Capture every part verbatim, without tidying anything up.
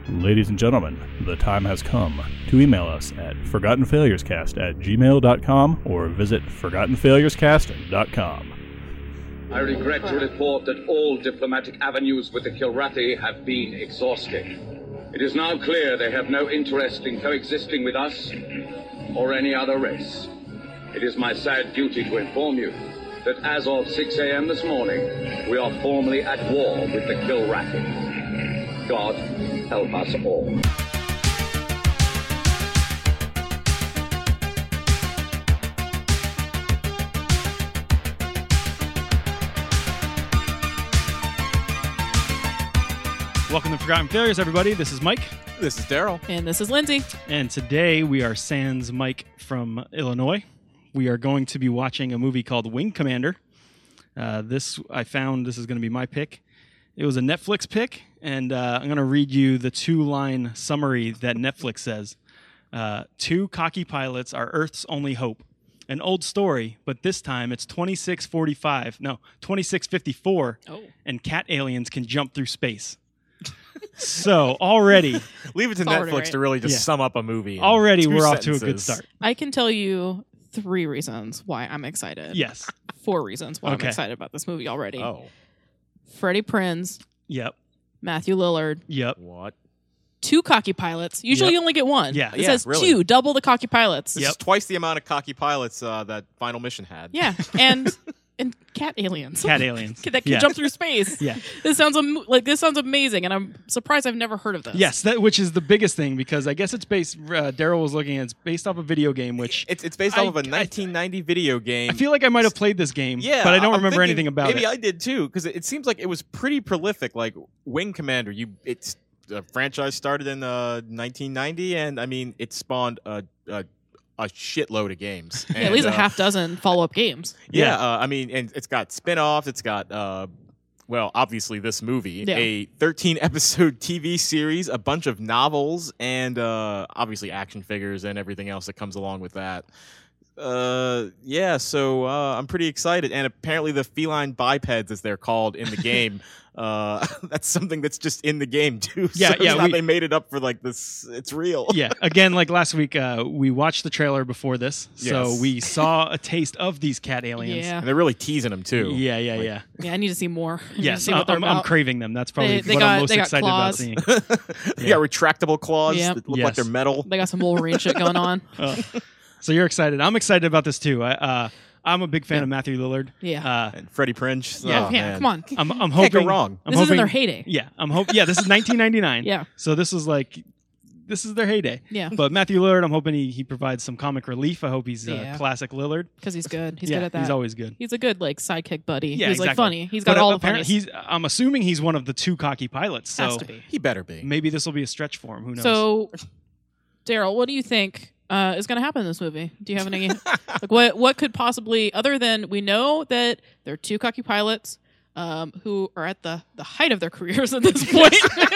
Ladies and gentlemen, the time has come to email us at forgotten failures cast at gmail dot com or visit forgotten failures cast dot com. I regret to report that all diplomatic avenues with the Kilrathi have been exhausted. It is now clear they have no interest in coexisting with us or any other race. It is my sad duty to inform you that as of six a.m. this morning, we are formally at war with the Kilrathi. God help us all. Welcome to Forgotten Failures, everybody. This is Mike. This is Daryl. And this is Lindsay. And today we are sans Mike from Illinois. We are going to be watching a movie called Wing Commander. Uh, this, I found, this is going to be my pick. It was a Netflix pick, and uh, I'm going to read you the two-line summary that Netflix says. Uh, Two cocky pilots are Earth's only hope. An old story, but this time it's twenty-six forty-five, no, twenty-six fifty-four, Oh. and cat aliens can jump through space. So already, Leave it to It's Netflix already right. to really just Yeah. sum up a movie. in already two we're off to a good sentences. start. I can tell you three reasons why I'm excited. Yes. Four reasons why Okay. I'm excited about this movie already. Oh, Freddie Prinze, Yep. Matthew Lillard, Yep. what? two cocky pilots. Usually Yep. you only get one. Yeah. It Yeah, says really. two, double the cocky pilots. This Yep. is twice the amount of cocky pilots uh, that Final Mission had. Yeah. And and cat aliens. Cat aliens. that can Yeah. jump through space. Yeah. This sounds am- like this sounds amazing, and I'm surprised I've never heard of this. Yes, that which is the biggest thing because I guess it's based. Uh, Daryl was looking at it's based off a video game, which It's it's based I- off of a I- nineteen ninety video game. I feel like I might have played this game. yeah, but I don't I'm remember thinking anything about maybe it. I did too, because it, it seems like it was pretty prolific. Like Wing Commander, you it's the franchise started in uh, nineteen ninety, and I mean it spawned a a, a shitload of games. Yeah, at And, least a uh, half dozen follow up games. Yeah, Yeah. uh, I mean, and it's got spin-offs. It's got, uh, well, obviously this movie, Yeah. a thirteen episode T V series, a bunch of novels, and uh, obviously action figures and everything else that comes along with that. Uh, yeah, so uh, I'm pretty excited. And apparently the feline bipeds, as they're called in the game, uh, that's something that's just in the game too. Yeah, so it's yeah, not we- they made it up for like this. It's real. Yeah, again, like last week, uh, we watched the trailer before this, so Yes. we saw a taste of these cat aliens. Yeah. And they're really teasing them too. Yeah, yeah, Like, yeah. Yeah, I need to see more. I need to Yes, see what they're I'm, I'm about. craving them. That's probably They- they what got- I'm most they got excited claws. about seeing. they got retractable claws Yep. that look Yes. like they're metal. They got some Wolverine shit going on. Uh, so you're excited. I'm excited about this too. I, uh, I'm a big fan of Matthew Lillard. Yeah. Uh, And Freddie Prinze. Yeah, oh, yeah, man. come on. I'm, I'm Can't hoping. go wrong. I'm This is in hoping, their heyday. Yeah, I'm hope. Yeah, this is nineteen ninety-nine. Yeah. So this is like, this is their heyday. Yeah. But Matthew Lillard, I'm hoping he, he provides some comic relief. I hope he's uh, Yeah. classic Lillard. Because he's good. He's yeah, good at that. he's always good. He's a good like sidekick buddy. Yeah, he's like exactly. funny. He's got But all the apparently funnies. he's. I'm assuming he's one of the two cocky pilots. So Has to be. He better be. maybe this will be a stretch for him. Who knows? So, Daryl, what do you think uh, is going to happen in this movie? Do you have any like what what could possibly other than we know that there are two cocky pilots um, who are at the the height of their careers at this point,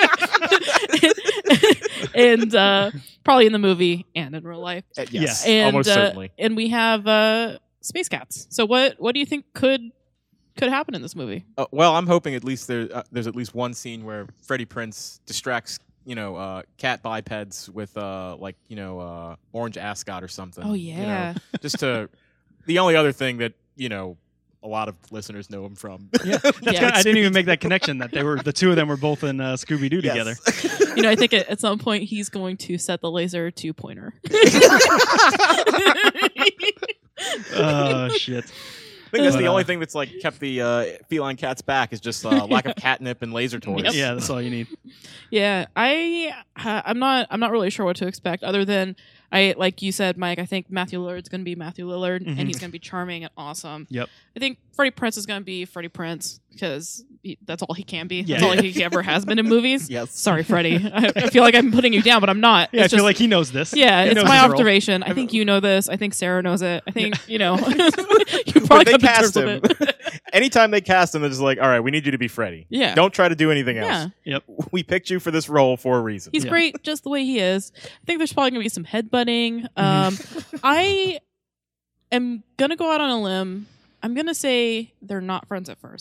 and uh, probably in the movie and in real life. Uh, yes, And almost uh, certainly. and we have uh, space cats. So what what do you think could could happen in this movie? Uh, well, I'm hoping at least there, uh, there's at least one scene where Freddie Prinze distracts, you know, uh, cat bipeds with uh, like you know, uh, orange ascot or something. Oh, you know, yeah. just to the only other thing that you know a lot of listeners know him from. yeah, that's Yeah. kinda- I didn't even make that connection that they were the two of them were both in uh, Scooby Doo together. You know, I think at, at some point he's going to set the laser to pointer. Oh shit! I think that's the Uh, only thing that's like kept the uh, feline cats back is just uh, lack of catnip and laser toys. Yep. Yeah, that's all you need. Yeah, I uh, I'm not I'm not really sure what to expect other than I like you said, Mike. I think Matthew Lillard's going to be Matthew Lillard, Mhm. and he's going to be charming and awesome. Yep. I think Freddie Prinze is going to be Freddie Prinze because he, that's all he can be. Yeah. That's all he ever has been in movies. Yes. Sorry, Freddie. I, I feel like I'm putting you down, but I'm not. Yeah, It's I feel just- like he knows this. Yeah, He it's knows my his role. observation. I think you know this. I think Sarah knows it. I think you know. you When probably they come to cast terms with him, it. anytime they cast him, they're just like, all right, we need you to be Freddie. Yeah. Don't try to do anything else. Yeah. Yep. We picked you for this role for a reason. He's Yeah. great just the way he is. I think there's probably going to be some headbutting. Um, I am going to go out on a limb. I'm going to say they're not friends at first.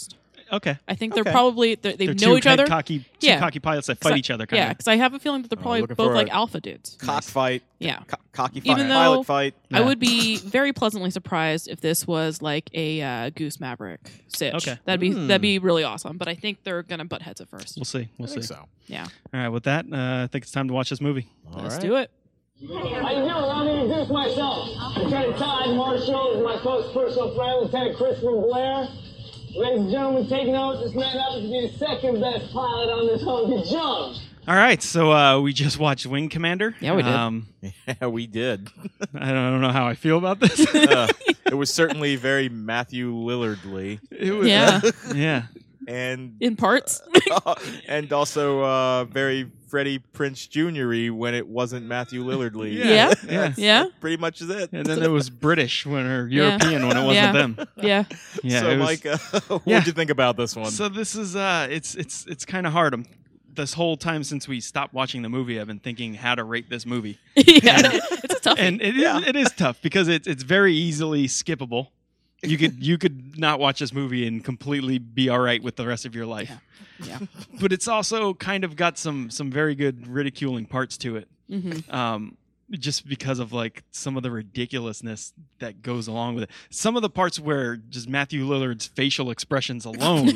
Okay. I think they're Okay. probably they they They're know two each other. Cocky, two Yeah. cocky pilots that 'Cause fight I- each other. Kind Yeah, of. because I have a feeling that they're Oh, probably looking both for like a- alpha dudes. Cockfight. Yeah. Co- cocky Even fight. though Pilot fight. I Yeah. would be very pleasantly surprised if this was like a uh, Goose Maverick sitch. Okay. That'd be Hmm. that'd be really awesome. But I think they're gonna butt heads at first. We'll see. We'll I see. think so. Yeah. All right. With that, uh, I think it's time to watch this movie. All Let's right. do it. How you doing? Let me introduce myself. Lieutenant Todd Marshall is my close personal friend, Lieutenant Christopher Blair. Ladies and gentlemen, take note. This man happens to be the second best pilot on this hunky jump. All right. So uh, we just watched Wing Commander. Yeah, we did. Um, Yeah, we did. I don't, I don't know how I feel about this. Uh, it was certainly very Matthew Lillardly, It was- Yeah. Yeah. and In parts. and also uh, very Freddie Prinze Junior-y when it wasn't Matthew Lillardly. Yeah. Yeah. Yeah. Yeah. Pretty much is it. And then it was British when or Yeah. European when it wasn't Yeah. them. Yeah. Yeah. so, it was- Mike, uh, what'd Yeah. you think about this one? So this is uh, it's it's it's kind of hard. I'm, this whole time since we stopped watching the movie, I've been thinking how to rate this movie, yeah. It's a tough. and it is Yeah. it is tough because it's it's very easily skippable. You could you could not watch this movie and completely be all right with the rest of your life. Yeah. But it's also kind of got some some very good ridiculing parts to it. Mm-hmm. Um, just because of like some of the ridiculousness that goes along with it. Some of the parts where just Matthew Lillard's facial expressions alone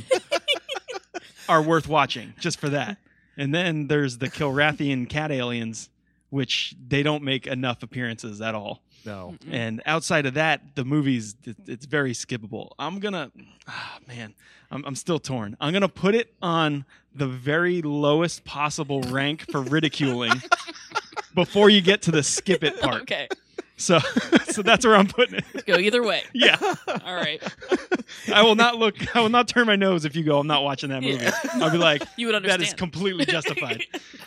are worth watching just for that. And then there's the Kilrathian cat aliens, which they don't make enough appearances at all. no. And outside of that, the movie's it- it's very skippable. I'm gonna, ah, man, I'm, I'm still torn. I'm gonna put it on the very lowest possible rank for ridiculing before you get to the skip it part. Okay. So, so that's where I'm putting it. Go either way. Yeah, All right. I will not look. I will not turn my nose if you go. I'm not watching that movie. Yeah. I'll be like, You would that understand. is completely justified.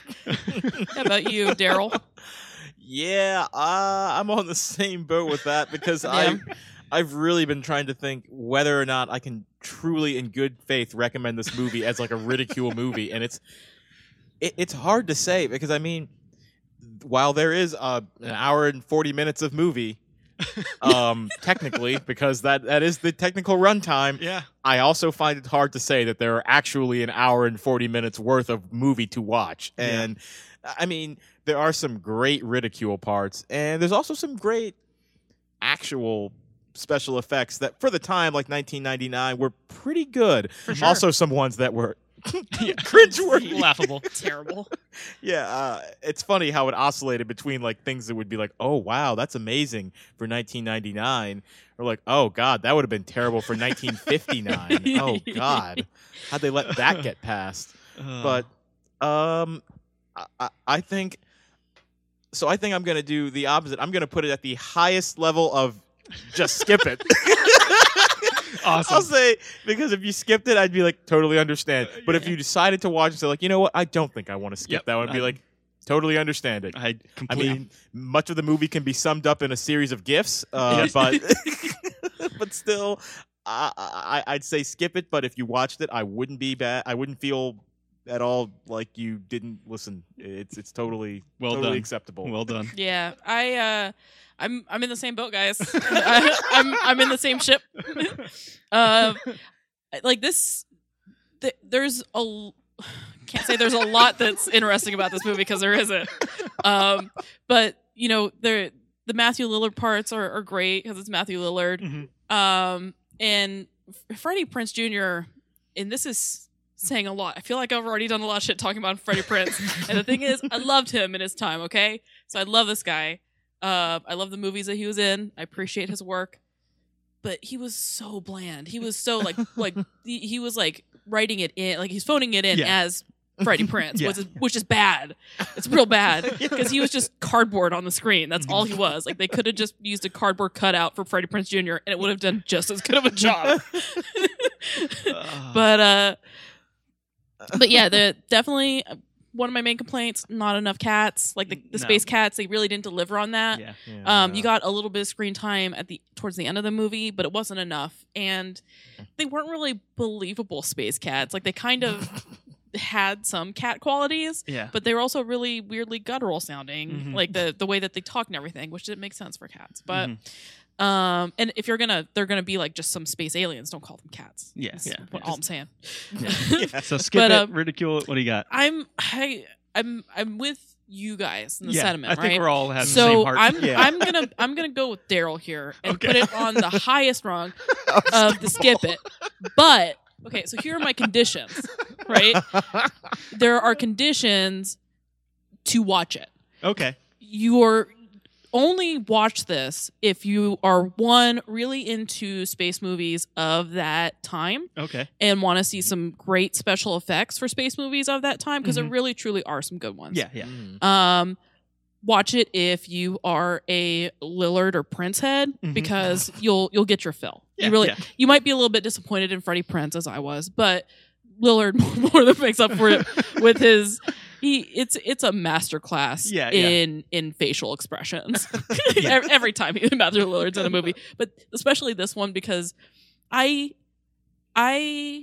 How about you, Daryl? Yeah, uh, I'm on the same boat with that because I, I've really been trying to think whether or not I can truly, in good faith, recommend this movie as like a ridicule movie, and it's, it, it's hard to say because I mean, while there is uh, an hour and forty minutes of movie, um, technically because that that is the technical runtime. Yeah. I also find it hard to say that there are actually an hour and forty minutes worth of movie to watch. And I mean, there are some great ridicule parts, and there's also some great actual special effects that, for the time, like nineteen ninety-nine, were pretty good. sure. Also, some ones that were cringeworthy. Laughable. Terrible. Yeah, uh, it's funny how it oscillated between like things that would be like, "Oh wow, that's amazing" for nineteen ninety-nine, or like, "Oh god, that would have been terrible for nineteen fifty-nine." Oh god, how'd they let that get past? Uh, But um, I, I, I think so. I think I'm gonna do the opposite. I'm gonna put it at the highest level of just skip it. awesome. I'll say, because if you skipped it, I'd be like, totally understand. But if you decided to watch it, say like, you know what, I don't think I want to skip Yep, that one, I'd be I- like, totally understand it. I I completely. mean, much of the movie can be summed up in a series of gifs, uh, Yes. but but still, I, I, I'd say skip it. But if you watched it, I wouldn't be bad. I wouldn't feel at all like you didn't listen. It's it's totally Well totally done. acceptable. well done. Yeah, I uh I'm I'm in the same boat, guys. I, I'm I'm in the same ship. Uh, like this, th- there's a l- can't say there's a lot that's interesting about this movie because there isn't. Um, but you know, there the Matthew Lillard parts are, are great because it's Matthew Lillard. Mhm. Um, and F- Freddie Prinze Junior and this is saying a lot. I feel like I've already done a lot of shit talking about Freddie Prinze. And the thing is, I loved him in his time, okay? So I love this guy. Uh, I love the movies that he was in. I appreciate his work. But he was so bland. He was so like like he, he was like writing it in, like he's phoning it in Yeah. as Freddie Prinze, Yeah. which is which is bad. It's real bad because he was just cardboard on the screen. That's all he was. Like they could have just used a cardboard cutout for Freddie Prinze Junior and it would have done just as good of a job. Uh, but uh, but yeah, the definitely uh, one of my main complaints: not enough cats. Like the, the No. space cats, they really didn't deliver on that. yeah. Um, you got a little bit of screen time at the towards the end of the movie, but it wasn't enough, and they weren't really believable space cats. Like they kind of had some cat qualities, Yeah. but they were also really weirdly guttural sounding, Mhm. like the the way that they talk and everything, which didn't make sense for cats. But Mhm. Um, and if you're gonna, they're gonna be like just some space aliens. Don't call them cats. Yeah, That's yeah, what- yeah. all I'm saying. So skip But, it, um, ridicule it. What do you got? I'm, I, I'm, I'm with you guys in the yeah, sentiment. I think right? we're all having the So same heart. I'm, Yeah. I'm gonna, I'm gonna go with Daryl here and Okay. put it on the highest rung of the skip it. But okay, so here are my conditions. Right, there are conditions to watch it. okay. You're only watch this if you are one really into space movies of that time Okay. and want to see some great special effects for space movies of that time because Mhm. there really truly are some good ones. Yeah, yeah. Mm. Um, watch it if you are a Lillard or Prince head Mhm. because you'll you'll get your fill. Yeah, you really yeah. you might be a little bit disappointed in Freddie Prinze as I was, but Lillard more than makes up for it with his. He it's it's a masterclass Yeah, yeah. in in facial expressions. Yeah. every, every time Matthew Lillard's in a movie, but especially this one because I I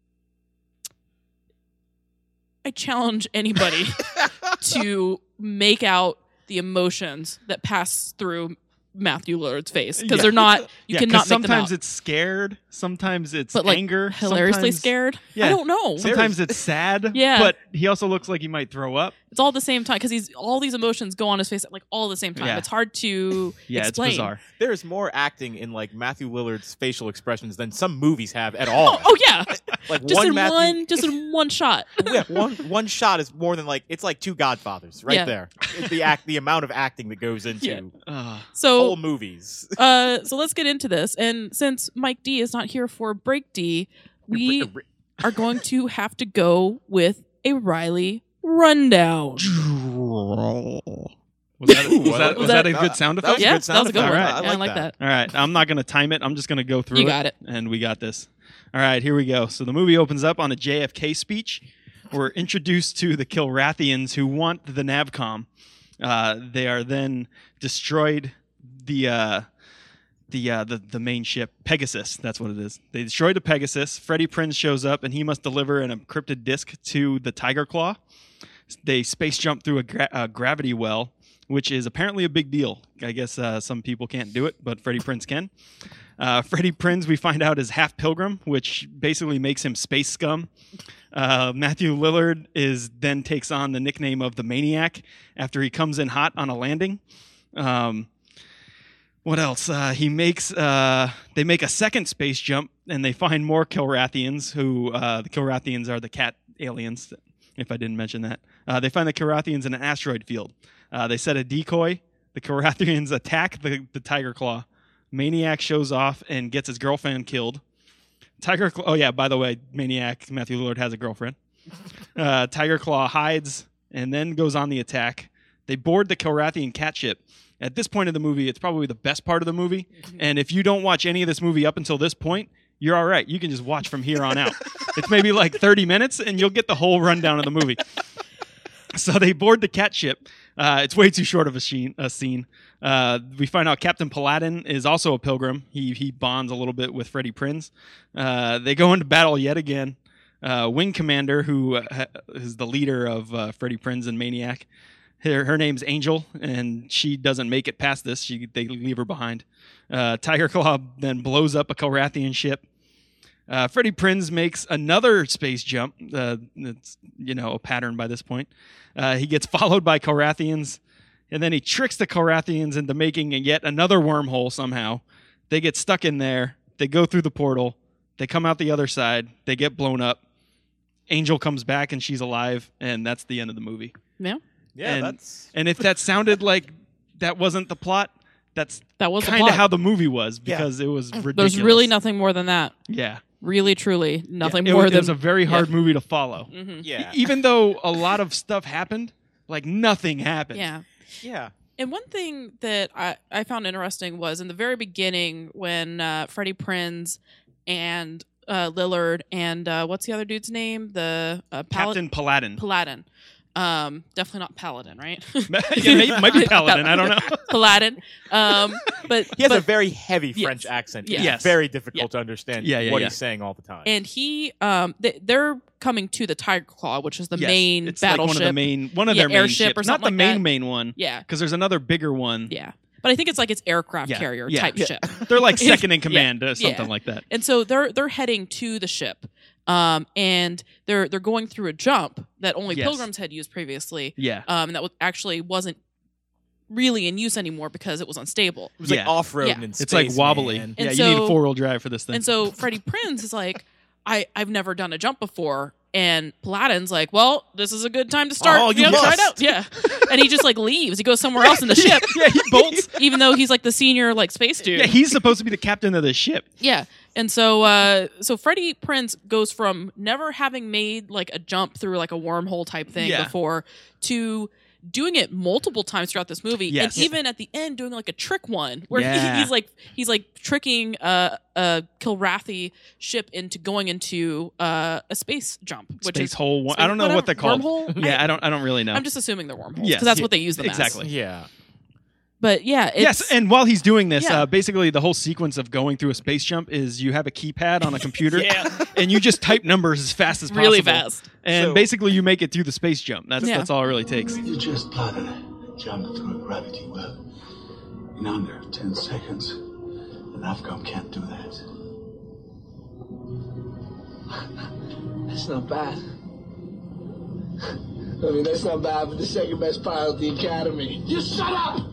I challenge anybody to make out the emotions that pass through Matthew Lillard's face because Yeah. they're not. You Yeah, cannot 'cause make them sometimes out. it's scared, sometimes it's But like anger, hilariously sometimes- scared. Yeah. I don't know. Sometimes it's sad, Yeah. but he also looks like he might throw up. It's all at the same time because he's all these emotions go on his face at like all at the same time. Yeah. It's hard to Yeah, explain. it's bizarre. There is more acting in like Matthew Lillard's facial expressions than some movies have at all. Oh yeah, Like just one in Matthew, one, just in one shot. yeah, one one shot is more than like it's like two Godfathers right Yeah. there. It's the act, the amount of acting that goes into Yeah. Uh, So whole movies. Uh, so let's get into this. And since Mike D is not here for Break D, we are going to have to go with a Riley rundown. was that, was, Ooh, I that, like was that. that a good sound That was effect? a Yeah, good sound that was a good effect. one. All I right. Yeah, I like like that. that. All right, I'm not going to time it. I'm just going to go through You it. got it. And we got this. All right, here we go. So the movie opens up on a J F K speech. We're introduced to the Kilrathians who want the Navcom. Uh, they are then destroyed the uh, the, uh, the the main ship, Pegasus. That's what it is. They destroy the Pegasus. Freddie Prinze shows up, and he must deliver an encrypted disk to the Tiger Claw. They space jump through a, gra- a gravity well, which is apparently a big deal. I guess uh, some people can't do it, but Freddie Prinze can. Uh, Freddie Prinze, we find out, is half pilgrim, which basically makes him space scum. Uh, Matthew Lillard is then takes on the nickname of the Maniac after he comes in hot on a landing. Um, what else? Uh, he makes. Uh, they make a second space jump, and they find more Kilrathians. Who uh, the Kilrathians are the cat aliens. If I didn't mention that, uh, they find the Kilrathians in an asteroid field. Uh, they set a decoy. The Kilrathians attack the, the Tiger Claw. Maniac shows off and gets his girlfriend killed. Tiger Claw. Oh yeah, by the way, Maniac Matthew Lillard has a girlfriend. Uh, Tiger Claw hides and then goes on the attack. They board the Kilrathian cat ship. At this point of the movie, it's probably the best part of the movie. And if you don't watch any of this movie up until this point, you're all right. You can just watch from here on out. It's maybe like thirty minutes, and you'll get the whole rundown of the movie. So they board the cat ship. Uh, it's way too short of a, sheen, a scene. Uh, we find out Captain Paladin is also a pilgrim. He he bonds a little bit with Freddie Prinze. Uh, they go into battle yet again. Uh, Wing Commander, who uh, is the leader of uh, Freddie Prinze and Maniac, her, her name's Angel, and she doesn't make it past this. She they leave her behind. Uh, Tiger Claw then blows up a Kilrathian ship. Uh, Freddie Prinze makes another space jump. Uh, it's you know a pattern by this point. Uh, he gets followed by Kilrathians, and then he tricks the Kilrathians into making a yet another wormhole somehow. They get stuck in there. They go through the portal. They come out the other side. They get blown up. Angel comes back, and she's alive, and that's the end of the movie. Yeah, Yeah, and, that's and if that sounded like that wasn't the plot, that's that was the kind of plot. how the movie was because it was ridiculous. There's really nothing more than that. Yeah. Really, truly, nothing Yeah, it more was, than it was a very hard yeah. movie to follow. Mhm. yeah, E- Even though a lot of stuff happened, like nothing happened. Yeah. yeah. And one thing that I, I found interesting was in the very beginning when uh, Freddie Prinze and uh, Lillard and uh, what's the other dude's name? The uh, Pal- Captain Paladin. Paladin. Um, definitely not Paladin, right? yeah, maybe, might be Paladin. I don't know. Paladin. Um, but He has but, a very heavy Yes. French accent. Yes. It's Yes. very difficult Yeah. to understand Yeah, yeah, what yeah. he's saying all the time. and he um they, they're coming to the Tiger Claw, which is the Yes, main it's like battleship. one of the main, one of Yeah, their main airship ships. or Not something the like main that. main one. Yeah, Because there's another bigger one. yeah. but I think it's like its aircraft Yeah, carrier yeah, type yeah. ship. They're like second in command, Yeah, or something yeah. like that. And so they're they're heading to the ship, um, and they're they're going through a jump that only Yes. Pilgrims had used previously, Yeah. um, and that was, actually wasn't really in use anymore because it was unstable. It was like Yeah. off-road Yeah. in space, It's like wobbly. man. Yeah, And you need so- a four wheel drive for this thing. And so Freddie Prinze is like, I I've never done a jump before. And Paladin's like, well, this is a good time to start. Oh, you know, try it must. out. Yeah. And he just like leaves. He goes somewhere else in the ship. yeah, he bolts. Even though he's like the senior like space dude. Yeah, he's supposed to be the captain of the ship. Yeah. And so uh so Freddie Prinze goes from never having made like a jump through like a wormhole type thing Yeah. before to doing it multiple times throughout this movie, Yes. and even at the end doing like a trick one where Yeah. he, he's like he's like tricking uh, a Kilrathi ship into going into uh, a space jump, which Space is hole. One. space- I don't know whatever, what they're called. Wormhole? Yeah, I, I don't. I don't really know. I'm just assuming they're wormholes because Yes, that's yeah, what they use them exactly. as. Yeah. But yeah, it's, Yes, and while he's doing this, Yeah. uh, basically the whole sequence of going through a space jump is you have a keypad on a computer, Yeah. and you just type numbers as fast as possible, really fast. and So- basically you make it through the space jump. That's Yeah. that's all it really takes. You just plotted a jump through a gravity well in under ten seconds. An Avcom can't do that. That's not bad. I mean, that's not bad for the second best pilot at the Academy. You shut up!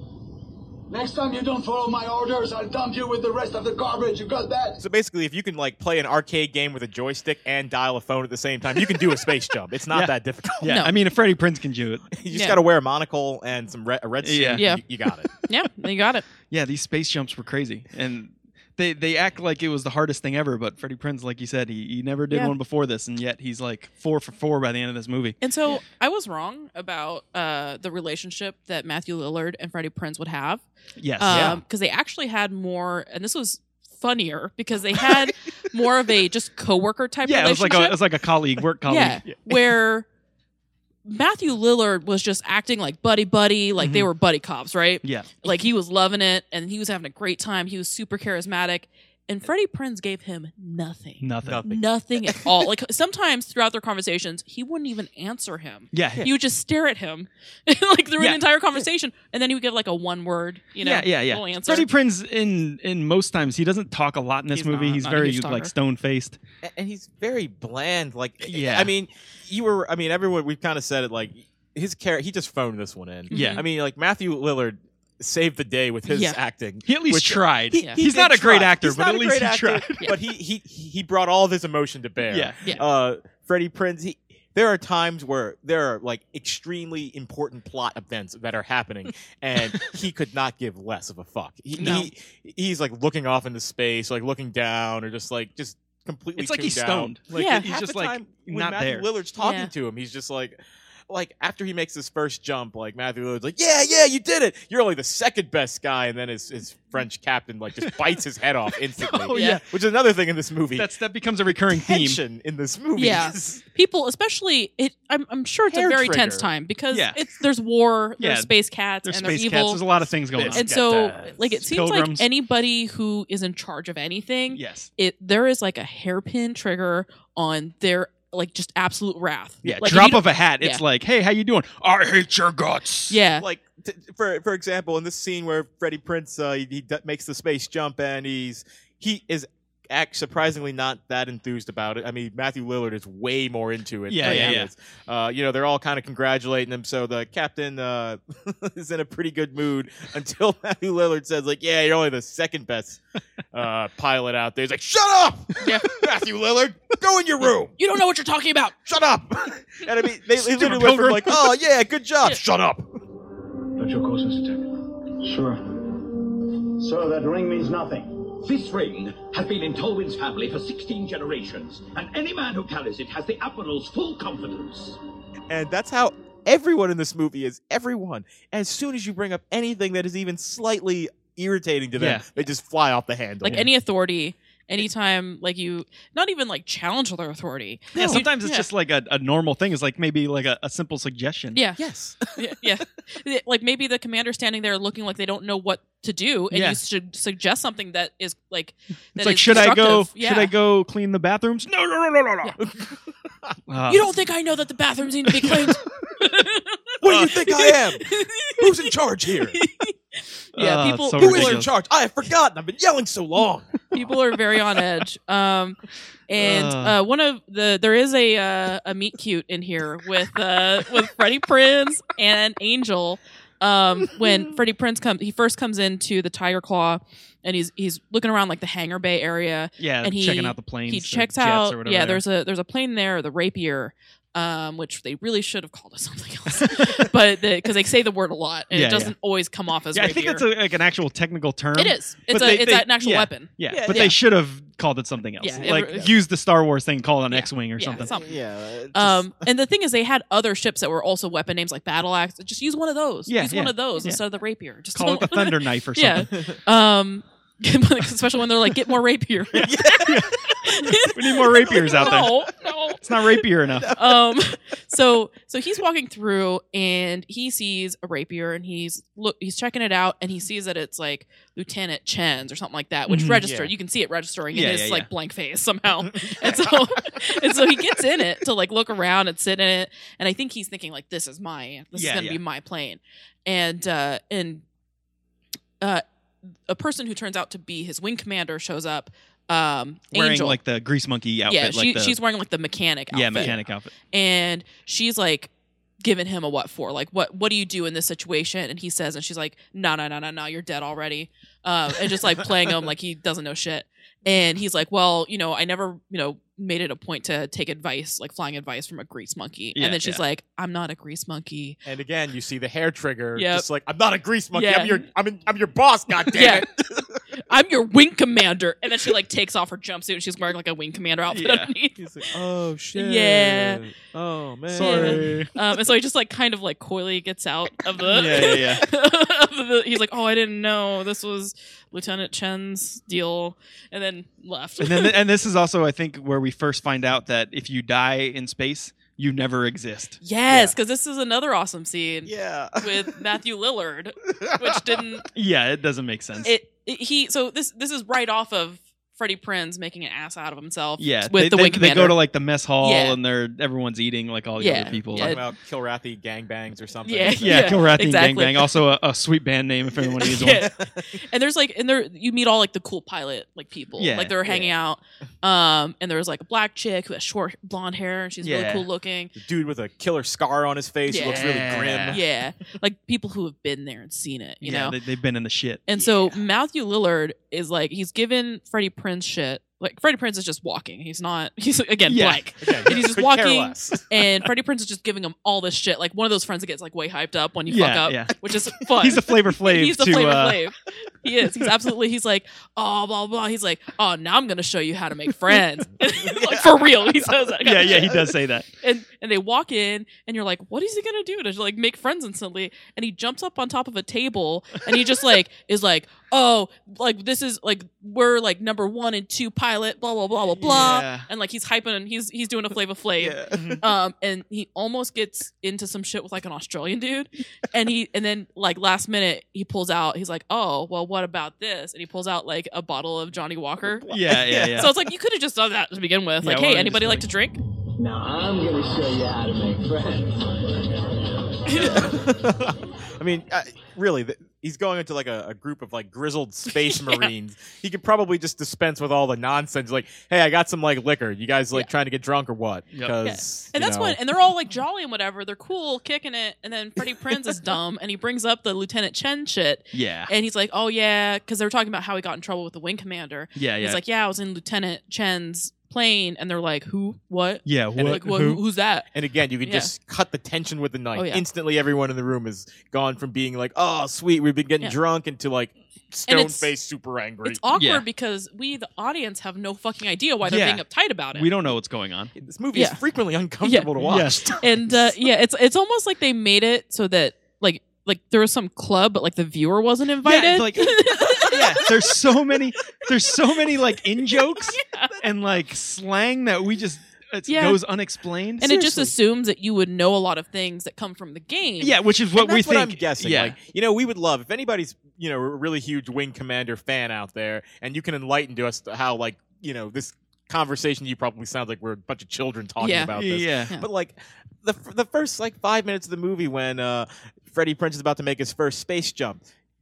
Next time you don't follow my orders, I'll dump you with the rest of the garbage. You got that? So basically, if you can like play an arcade game with a joystick and dial a phone at the same time, you can do a space jump. It's not Yeah. that difficult. Yeah, No. I mean, if Freddie Prinze can do it, You just Yeah. got to wear a monocle and some red, a red suit. Yeah. Yeah. You, you got it. Yeah, you got it. yeah, these space jumps were crazy, and they they act like it was the hardest thing ever. But Freddie Prinze, like you said, he, he never did Yeah. one before this, and yet he's like four for four by the end of this movie. And so I was wrong about uh, the relationship that Matthew Lillard and Freddie Prinze would have. Yes, Um, because they actually had more, and this was funnier because they had more of a just coworker type yeah, it was relationship. like a it was like a colleague, work colleague. yeah, where Matthew Lillard was just acting like buddy buddy, like they Mhm. were buddy cops, right? yeah. Like he was loving it and he was having a great time. He was super charismatic. And Freddie Prinze gave him nothing. Nothing. Nothing. Nothing at all. Like sometimes throughout their conversations, he wouldn't even answer him. Yeah, He would just stare at him like through Yeah. an entire conversation. And then he would give like a one word, you know, yeah, yeah, yeah. little answer. Freddie Prinze in in most times he doesn't talk a lot in this He's movie. not- he's not a very huge like talker. stone faced. A- and he's very bland. Like, Yeah. I mean, you were. I mean, everyone. We've kind of said it. Like his character, he just phoned this one in. Yeah. I mean, like Matthew Lillard saved the day with his Yeah. acting. He at least which- tried. He, Yeah. he He's did not a great try. actor, He's but not at a least great he actor, tried. Yeah. But he he he brought all of his emotion to bear. Yeah. Yeah. Uh, Freddie Prinze. He, there are times where there are like extremely important plot events that are happening, and he could not give less of a fuck. He, No. he he's like looking off into space, like looking down, or just like just completely. It's like he's tuned out. stoned. Like Yeah. he's Half just the like time when not Matthew there. Lillard's talking Yeah. to him, he's just like, like after he makes his first jump, like Matthew Lillard's like, yeah, yeah, you did it. You're only the second best guy, and then his his French captain like just bites his head off instantly. Oh, yeah. which is another thing in this movie. That's that becomes a recurring theme. tension in this movie. Yeah. is- People, especially it, I'm, I'm sure it's Hair a very trigger. tense time because Yeah. it's there's war, there's Yeah. space cats, There's and space they're cats. evil. There's a lot of things going Space on. And so, Cats. like, it seems Pilgrims. like anybody who is in charge of anything, Yes. it there is like a hairpin trigger on their like just absolute wrath. Yeah. Like, if drop you of a hat. It's yeah. like, hey, how you doing? I hate your guts. don't- yeah, like t- for for example, in this scene where Freddie Prinze uh, he, he d- makes the space jump and he's he is act surprisingly not that enthused about it. I mean, Matthew Lillard is way more into it. Yeah, than yeah, he yeah. is. Uh, you know, they're all kind of congratulating him. So the captain uh, is in a pretty good mood until Matthew Lillard says, like, "Yeah, you're only the second best uh, pilot out there." He's like, "Shut up, Yeah. Matthew Lillard. Go in your room. you don't know what you're talking about. Shut up." And I mean, they, they Stupid literally went from pilgrim. like, "Oh yeah, good job. Yeah. Shut up." That's your course, Mister Tech. Sure. Sir, that ring means nothing. This ring has been in Tolwyn's family for sixteen generations, and any man who carries it has the Admiral's full confidence. And that's how everyone in this movie is. Everyone. As soon as you bring up anything that is even slightly irritating to them, Yeah. they just fly off the handle. Like any authority, anytime like you, not even like challenge their authority. Yeah, You- sometimes it's yeah. just like a, a normal thing. It's like maybe like a, a simple suggestion. yeah, Yes. yeah, yeah. Like maybe the commander standing there looking like they don't know what to do, and Yeah. you should suggest something that is like that It's like, is should I go? constructive. Yeah. Should I go clean the bathrooms? No, no, no, no, no, no. Uh, You don't think I know that the bathrooms need to be cleaned? What do you think I am? Who's in charge here? Yeah, Oh, people it's so Who is in ridiculous. charge? I have forgotten. I've been yelling so long. people are very on edge. Um, and Uh. uh, one of the there is a uh, a meet cute in here with uh, with Freddie Prinze and Angel. Um, when Freddie Prinze comes, he first comes into the Tiger Claw, and he's he's looking around like the Hangar Bay area. Yeah, and he checking out the planes. He the checks jets out. Or whatever Yeah, they are. there's a there's a plane there, the Rapier. Um, which they really should have called it something else, but because they say the word a lot, and Yeah, it doesn't yeah. always come off as. Yeah, I rapier. think that's a, like an actual technical term. It is. It's But a they- it's they- an actual yeah. weapon. Yeah, Yeah, but yeah. they should have called it something else. Yeah, it- like yeah. use the Star Wars thing, call it an Yeah. X-wing or Yeah, something. something. Yeah. uh, just- Um, and the thing is, they had other ships that were also weapon names like Battle Axe. Just use one of those. Yeah, use yeah, one of those yeah. instead of the rapier. Just Call it don't- the Thunder Knife or Yeah. something. Um, especially when they're like, get more rapier. We need more rapiers out there. No, no. It's not rapier enough. Um, so so he's walking through and he sees a rapier and he's look he's checking it out and he sees that it's like Lieutenant Chen's or something like that, which Mhm. registered. Yeah. You can see it registering Yeah, in his yeah, like yeah. blank face somehow. and so and so he gets in it to like look around and sit in it. And I think he's thinking like, this is my this Yeah, is gonna yeah. be my plane. And uh and uh a person who turns out to be his wing commander shows up. Um, Wearing Angel. like the grease monkey outfit. yeah, like she, the, she's wearing like the mechanic outfit. yeah mechanic outfit. And she's like giving him a what for, like what what do you do in this situation? And he says, and she's like, no no no no no, you're dead already. Um, and just like playing him like he doesn't know shit. And he's like, well, you know, I never, you know, made it a point to take advice, like flying advice from a grease monkey. Yeah, and then she's yeah. like, I'm not a grease monkey. and again, you see the hair trigger. Yep. Just like, I'm not a grease monkey. Yeah. I'm your I'm, in, I'm your boss. God damn Yeah. it. I'm your wing commander. And then she like takes off her jumpsuit and she's wearing like a wing commander outfit Yeah. underneath. He's like, oh shit. Yeah. Oh man. Sorry. Um, and so he just like kind of like coyly gets out of the. Yeah, yeah, yeah. of the, he's like, oh, I didn't know this was Lieutenant Chen's deal, and then left. And then and this is also I think where we first find out that if you die in space, you never exist. yes, because this is another awesome scene Yeah. with Matthew Lillard, which didn't Yeah, it doesn't make sense. it, it he so this this is right off of Freddie Prinze making an ass out of himself. yeah, with they, the they, wing they commander. go to like the mess hall Yeah. and they're everyone's eating like all the Yeah, other people. yeah. Talking about Kilrathi gangbangs or something. Yeah. Yeah, Kilrathi exactly. Gangbang, also a, a sweet band name if anyone needs Yeah. one. And there's like, and there you meet all like the cool pilot like people, Yeah, like they're hanging out. Um, and there's like a black chick who has short blonde hair and she's Yeah. really cool looking. The dude with a killer scar on his face who looks really Yeah. grim. Yeah, like people who have been there and seen it, you yeah, know. they, they've been in the shit. And so Matthew Lillard is like, he's given Freddie Prinze shit. Like Freddie Prinze is just walking. He's not. He's again Yeah. blank. Again, And he's just could care walking, less. and Freddie Prinze is just giving him all this shit. Like one of those friends that gets like way hyped up when you Yeah, fuck up, yeah. which is fun. He's the Flavor Flav He's the to Flavor uh, Flav. He is. He's absolutely. He's like, oh blah blah. He's like, oh now I'm gonna show you how to make friends. Like for real, he says that. yeah, yeah, he does say that. And and they walk in, and you're like, what is he gonna do to like make friends instantly? And he jumps up on top of a table, and he just like is like, oh, like this is like we're like number one and two pilot, blah blah blah blah blah, Yeah. and like he's hyping and he's he's doing a Flavor Flav. Yeah. Um, and he almost gets into some shit with like an Australian dude, and he and then like last minute he pulls out. He's like, oh well, what about this? And he pulls out like a bottle of Johnny Walker. Yeah, yeah, yeah. So it's like you could have just done that to begin with. Yeah, Like, why hey, don't you anybody just, like like- to drink? Now I'm gonna show you how to make friends. I mean, uh, really, th- he's going into like a, a group of like grizzled space marines. He could probably just dispense with all the nonsense. Like, hey, I got some like liquor. You guys like Yeah. trying to get drunk or what? Yep. Because And you that's know, when, and they're all like jolly and whatever. They're cool, kicking it. And then Freddie Prinze is dumb, and he brings up the Lieutenant Chen shit. yeah. And he's like, "Oh yeah," because they were talking about how he got in trouble with the wing commander. Yeah, yeah. He's like, "Yeah, I was in Lieutenant Chen's plane," and they're like, "Who? What? yeah, what, like, what, who? who's that?" And again, you can Yeah. just cut the tension with the knife. Oh, yeah. Instantly, everyone in the room is gone from being like, "Oh, sweet, we've been getting Yeah. drunk," into like And stone it's- faced, super angry. It's awkward Yeah. because we, the audience, have no fucking idea why they're Yeah. being uptight about it. We don't know what's going on. This movie Yeah. is frequently uncomfortable to watch. Yes. and uh, yeah, it's it's almost like they made it so that like like there was some club, but like the viewer wasn't invited. Yeah, like yeah, there's so many there's so many like in jokes and like slang that we just it Yeah. goes unexplained. and it just Seriously. assumes that you would know a lot of things that come from the game. yeah, which is what And we that's think. what I'm guessing. Yeah, Like, you know, we would love if anybody's, you know, a really huge Wing Commander fan out there, and you can enlighten to us how, like, you know, this conversation you probably sounds like we're a bunch of children talking Yeah. about this. yeah. Yeah. But like the the first like five minutes of the movie when uh, Freddie Prinze is about to make his first space jump,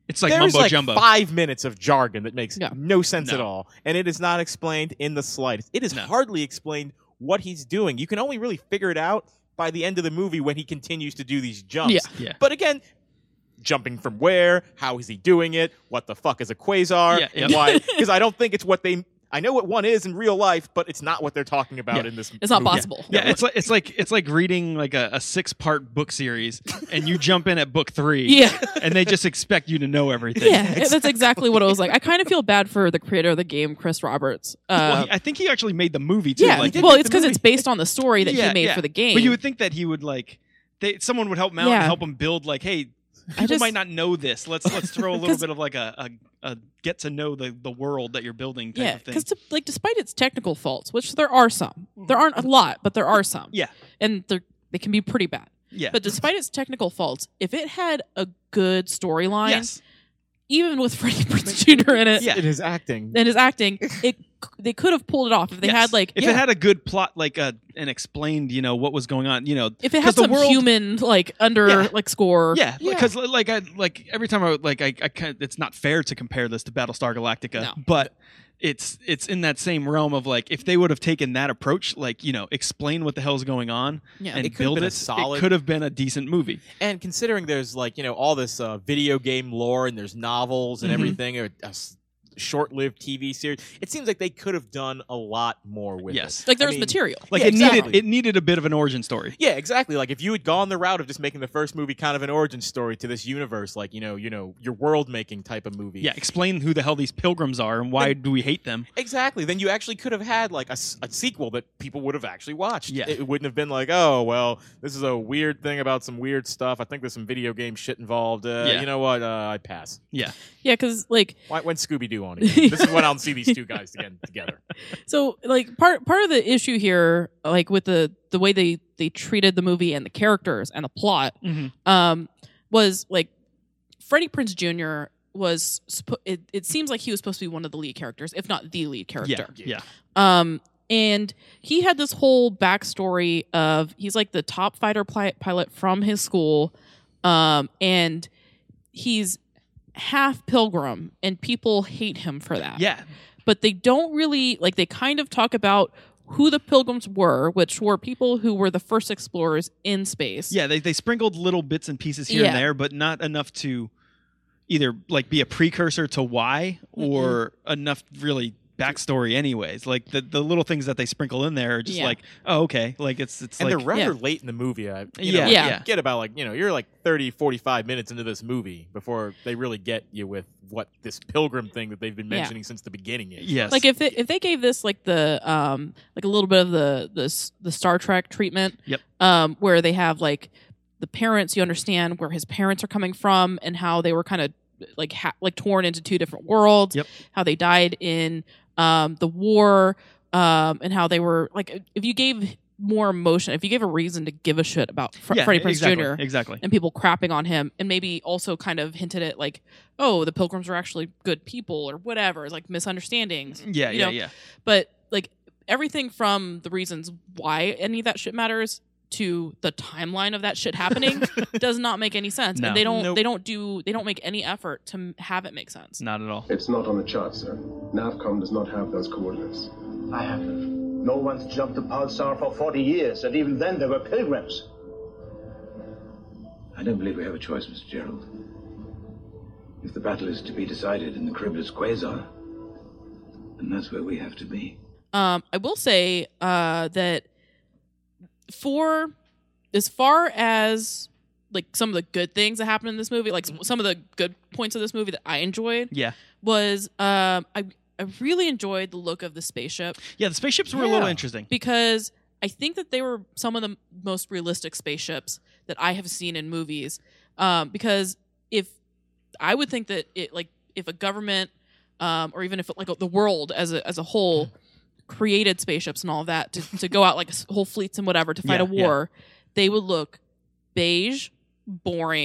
It's like There's mumbo like jumbo. five minutes of jargon that makes Yeah. no sense No. at all, and it is not explained in the slightest. It is No. hardly explained what he's doing. You can only really figure it out by the end of the movie when he continues to do these jumps. Yeah. Yeah. But again, jumping from where? How is he doing it? What the fuck is a quasar? Yeah, And yep. why? Because I don't think it's what they. I know what one is in real life, but it's not what they're talking about Yeah. in this. It's not movie. possible. Yeah, it's like it's like it's like reading like a, a six part book series, and you jump in at book three, Yeah. and they just expect you to know everything. Yeah, that's exactly what it was like. I kind of feel bad for the creator of the game, Chris Roberts. Uh, Well, he, I think he actually made the movie too. yeah, like, did well, make it's the because movie. it's based on the story that yeah, he made yeah. for the game. But you would think that he would like, they, someone would help him out Yeah. and help him build like, hey, people just- might not know this. Let's let's throw a little 'Cause- bit of like a, a, a get to know the, the world that you're building type yeah, of thing. because like despite its technical faults, which there are some, there aren't a lot, but there are some. Yeah. and they they can be pretty bad. Yeah, But despite its technical faults, if it had a good storyline, yes, even with Freddie Prinze Junior in it Yeah. It is acting. and his acting, it they could have pulled it off if they yes. had like if yeah, it had a good plot, like a and explained, you know, what was going on, you know, if it 'cause had the some world- human like under Yeah. like score, Yeah, because like I like every time I like I, I kind it's not fair to compare this to Battlestar Galactica, No. but it's it's in that same realm of like if they would have taken that approach, like you know, explain what the hell's going on Yeah. and It could've build been a it, solid- it could have been a decent movie. And considering there's like you know all this uh, video game lore and there's novels and Mhm. everything, or a s- short-lived T V series, it seems like they could have done a lot more with Yes. it. like there I was mean, material. Like Yeah, it needed exactly. it needed a bit of an origin story. Yeah, exactly. Like if you had gone the route of just making the first movie kind of an origin story to this universe, like you know, you know, your world-making type of movie. Yeah, explain who the hell these pilgrims are and why do we hate them. Exactly. Then you actually could have had like a, s- a sequel that people would have actually watched. Yeah. It wouldn't have been like, oh, well, this is a weird thing about some weird stuff. I think there's some video game shit involved. Uh, Yeah. You know what? Uh, I pass. Yeah, Yeah, because like Why, when Scooby Doo on again? This is when I'll see these two guys again together. so like part part of the issue here, like with the the way they they treated the movie and the characters and the plot, Mhm. um, was like Freddie Prinze Junior was suppo- it, it seems like he was supposed to be one of the lead characters, if not the lead yeah, character. yeah, Um, and he had this whole backstory of he's like the top fighter pli- pilot from his school, um, and he's half pilgrim, and people hate him for that. yeah. But they don't really like. They kind of talk about who the pilgrims were, which were people who were the first explorers in space. Yeah, they they sprinkled little bits and pieces here Yeah. and there, but not enough to either like be a precursor to why or enough really backstory anyways. Like the, the little things that they sprinkle in there are just Yeah. like, oh, okay. Like it's it's And like they're rather Yeah. late in the movie. I, you Yeah, know, yeah. you Get about like, you know, you're like thirty, forty-five minutes into this movie before they really get you with what this pilgrim thing that they've been Yeah. mentioning since the beginning is. yes. Like if they, if they gave this like the um like a little bit of the the s- the Star Trek treatment, Yep. um where they have like the parents, you understand where his parents are coming from and how they were kind of like ha- like torn into two different worlds. Yep. How they died in um the war, um and how they were like if you gave more emotion, if you gave a reason to give a shit about Fre- yeah, Freddie Prinze exactly, Junior Exactly. and people crapping on him, and maybe also kind of hinted at like, oh, the Pilgrims are actually good people or whatever, it's like misunderstandings. Yeah, you yeah, know? yeah. But like everything from the reasons why any of that shit matters to the timeline of that shit happening does not make any sense. No. And they don't Nope. they don't do they don't make any effort to m- have it make sense. Not at all. It's not on the chart, sir. NAVCOM does not have those coordinates. I have them. No one's jumped the pulsar for forty years, and even then there were pilgrims. I don't believe we have a choice, Mister Gerald. If the battle is to be decided in the Cribbler's Quasar, then that's where we have to be. Um, I will say uh, that for as far as like some of the good things that happened in this movie, like s- some of the good points of this movie that I enjoyed Yeah. was um, I I really enjoyed the look of the spaceship Yeah, the spaceships were a little Yeah. interesting. because I think that they were some of the m- most realistic spaceships that I have seen in movies. Um, because if I would think that it like if a government um, or even if like the world as a as a whole created spaceships and all of that to, to go out like s- whole fleets and whatever to fight Yeah, a war, they would look beige, boring,